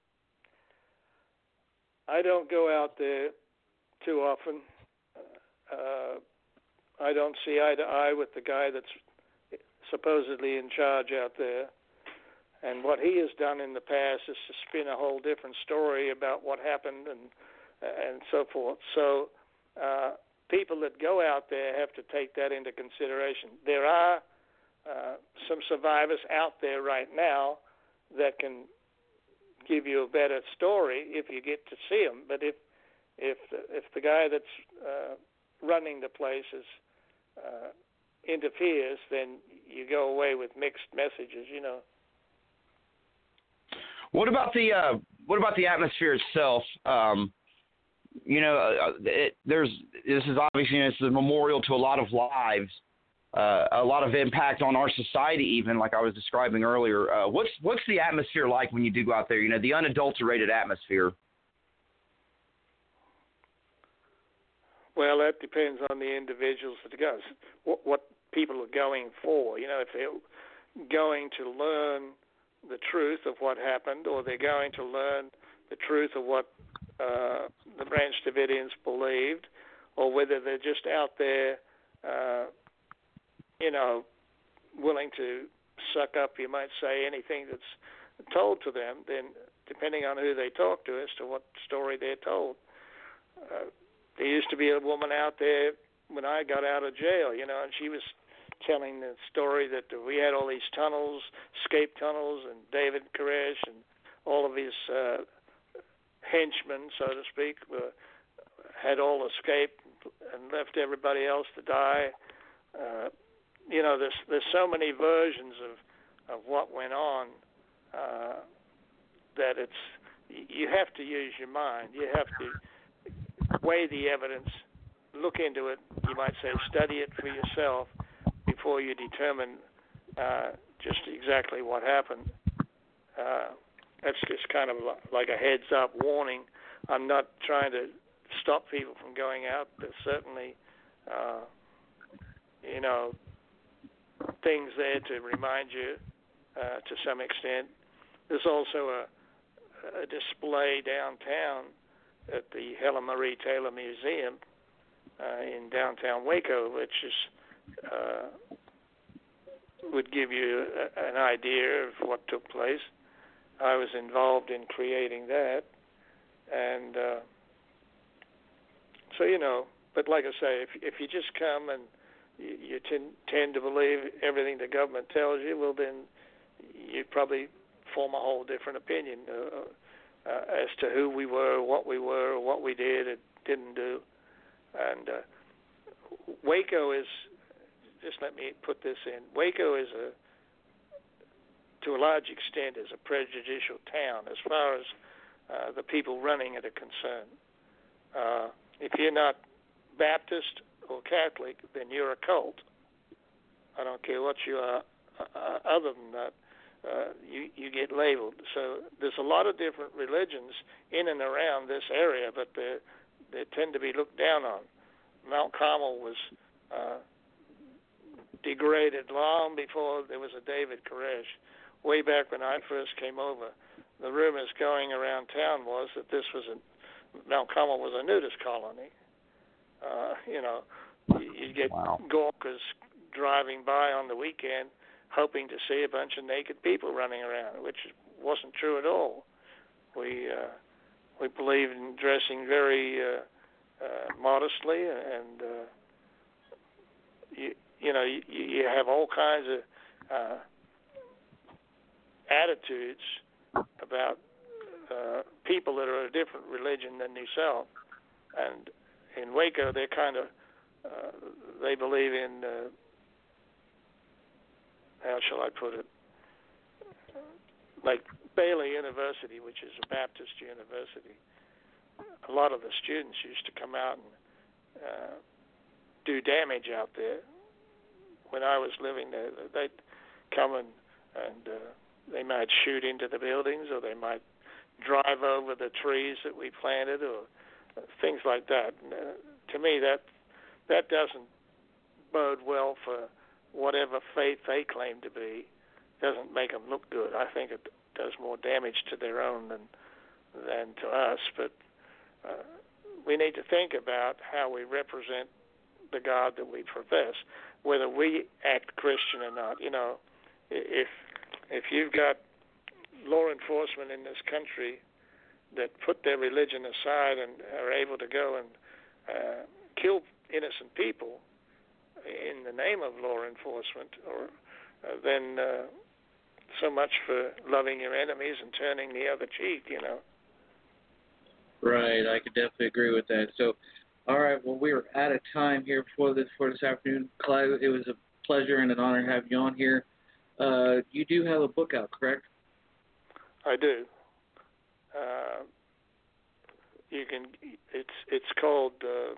I don't go out there too often. Uh, I don't see eye to eye with the guy that's supposedly in charge out there. And what he has done in the past is to spin a whole different story about what happened and and so forth. So uh, people that go out there have to take that into consideration. There are uh, some survivors out there right now that can give you a better story if you get to see them. But if if if the guy that's uh, running the place is, uh, interferes, then you go away with mixed messages, you know. What about the uh, what about the atmosphere itself? Um, you know, uh, it, there's this is obviously it's a memorial to a lot of lives, uh, a lot of impact on our society, even like I was describing earlier. Uh, what's what's the atmosphere like when you do go out there? You know, the unadulterated atmosphere. Well, that depends on the individuals that go. What, what people are going for. You know, if they're going to learn the truth of what happened, or they're going to learn the truth of what uh, the Branch Davidians believed, or whether they're just out there, uh, you know, willing to suck up, you might say, anything that's told to them, then depending on who they talk to as to what story they're told. Uh, there used to be a woman out there when I got out of jail, you know, and she was telling the story that we had all these tunnels, escape tunnels, and David Koresh and all of his uh, henchmen, so to speak, uh, had all escaped and left everybody else to die. Uh, you know, there's there's so many versions of of what went on uh, that it's you have to use your mind. You have to weigh the evidence, look into it. You might say study it for yourself before you determine uh, just exactly what happened. Uh, that's just kind of like a heads-up warning. I'm not trying to stop people from going out. There's certainly, uh, you know, things there to remind you uh, to some extent. There's also a, a display downtown at the Helen Marie Taylor Museum uh, in downtown Waco, which is uh, would give you a, an idea of what took place. I was involved in creating that, and uh, so you know. But like I say, if if you just come and you, you tend, tend to believe everything the government tells you, well then you'd probably form a whole different opinion uh, uh, as to who we were, what we were, or what we did and didn't do. And uh, Waco is, just let me put this in, Waco is a, to a large extent, is a prejudicial town as far as uh, the people running it are concerned. Uh, if you're not Baptist or Catholic, then you're a cult. I don't care what you are uh, other than that. Uh, you, you get labeled. So there's a lot of different religions in and around this area, but they they tend to be looked down on. Mount Carmel was uh, degraded long before there was a David Koresh. Way back when I first came over, the rumors going around town was that this was a Mount Carmel was a nudist colony. Uh, you know, you get wow. gawkers driving by on the weekend hoping to see a bunch of naked people running around, which wasn't true at all. We uh, we believed in dressing very uh, uh, modestly, and uh, you you know you, you have all kinds of uh, attitudes about uh, people that are a different religion than yourself, and in Waco they're kind of uh, they believe in. Uh, How shall I put it? Like Baylor University, which is a Baptist university, a lot of the students used to come out and uh, do damage out there. When I was living there, they'd come and, and uh, they might shoot into the buildings, or they might drive over the trees that we planted, or uh, things like that. And, uh, to me, that that doesn't bode well for whatever faith they claim to be. Doesn't make them look good. I think it does more damage to their own than than to us. But uh, we need to think about how we represent the God that we profess, whether we act Christian or not. You know, if if you've got law enforcement in this country that put their religion aside and are able to go and uh, kill innocent people in the name of law enforcement, or uh, then uh, so much for loving your enemies and turning the other cheek, you know. Right, I could definitely agree with that. So, all right, well, we are out of time here for this for this afternoon. Clive, it was a pleasure and an honor to have you on here. Uh, you do have a book out, correct? I do. Uh, you can. It's it's called. Uh,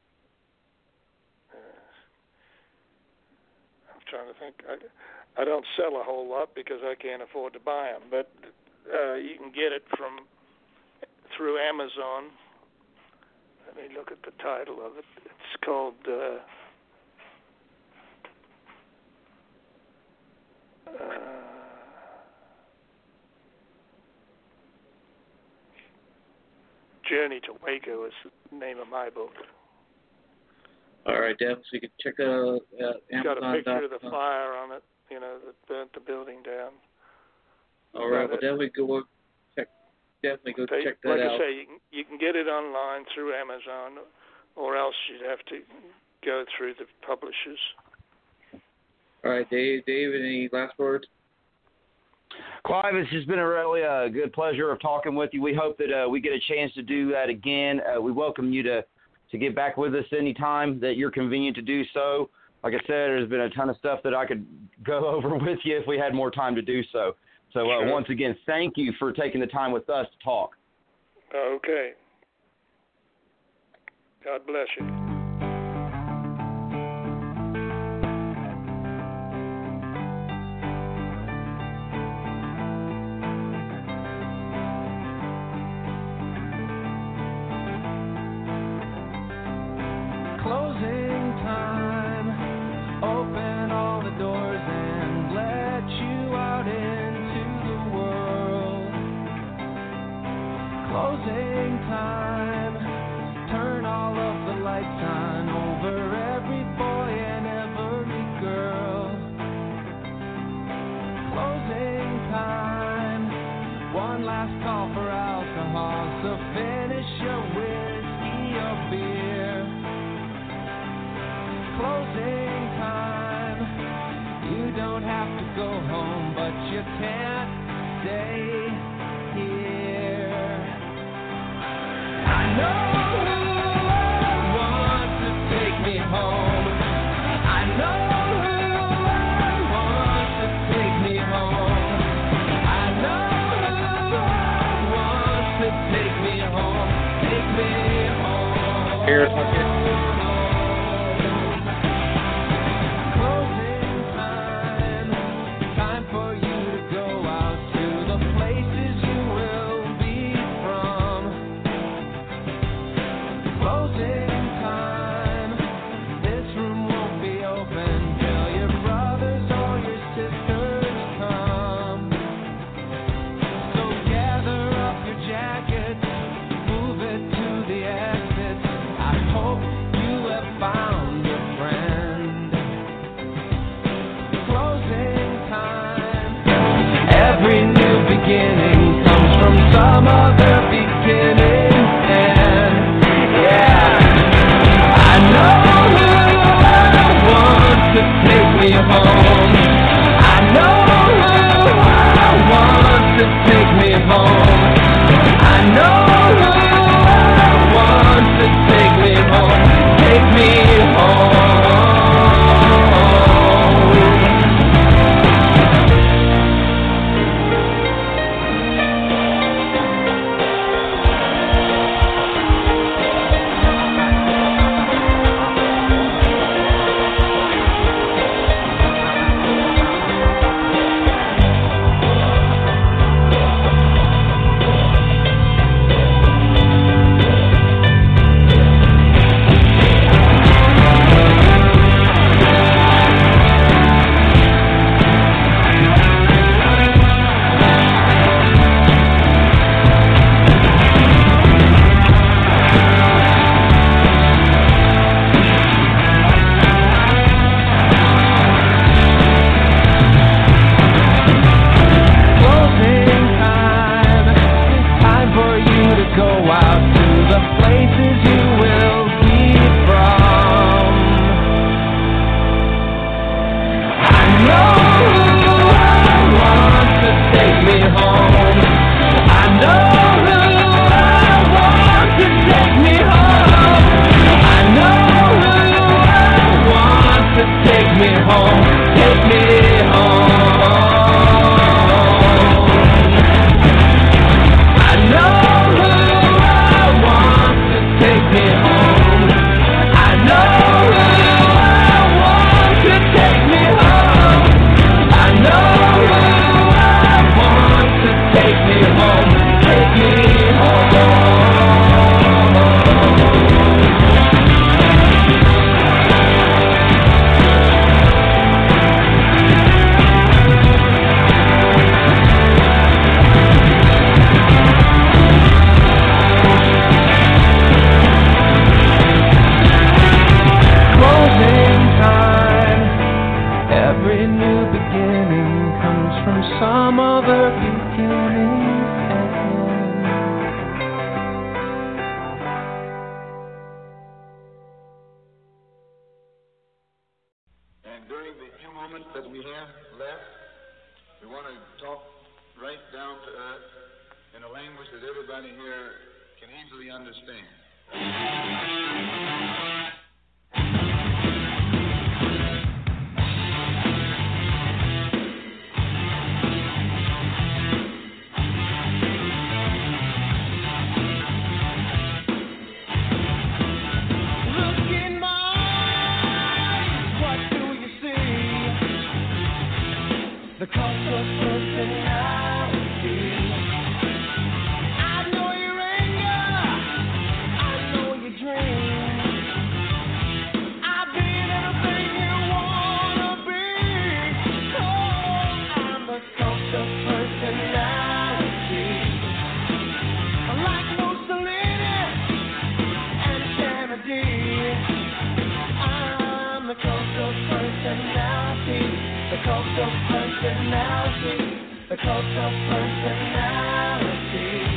trying to think. I, I don't sell a whole lot because I can't afford to buy them, but uh, you can get it from through Amazon. Let me look at the title of it. It's called uh, uh, Journey to Waco is the name of my book. All right, definitely. So you can check that out at It's got a picture of the Amazon. fire on it, you know, that burnt the building down. All right, well, definitely go check. Definitely go They, check that like out. Like I say, you can, you can get it online through Amazon, or else you'd have to go through the publishers. All right, Dave. David, any last words? Clive, it's just been a really uh, good pleasure of talking with you. We hope that uh, we get a chance to do that again. Uh, we welcome you to. to get back with us anytime that you're convenient to do so. like I said, there's been a ton of stuff that I could go over with you if we had more time to do so. So uh, Sure. once again, thank you for taking the time with us to talk. Okay. God bless you. Closing time. Open all the doors and let you out into the world. Closing time. Turn all of the lights on over every boy and every girl. Closing time. One last call for alcohol, so finish your whiskey or beer. Closing time. You don't have to go home, but you can't stay here. I know who I want to take me home. I know who I want to take me home. I know who I want to take me home. Take me home. Here's my kid. Every new beginning comes from some other beginning, and yeah, I know who I want to take me home. I know who I want to take me home. I know who I want to take me home. Take me home. understand. cult of personality. The cult of personality.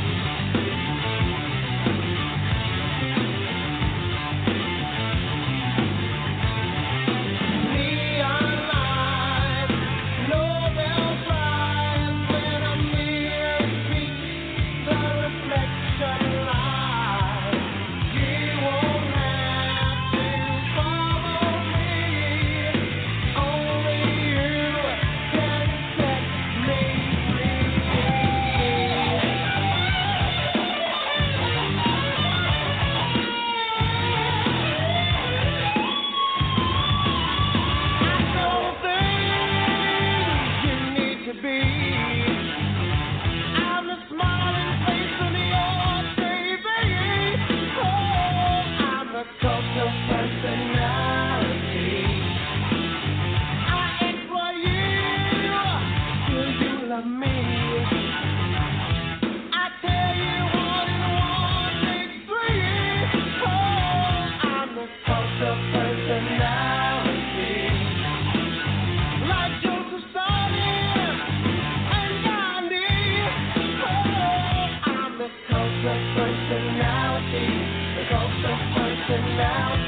Personality, the cult of personality.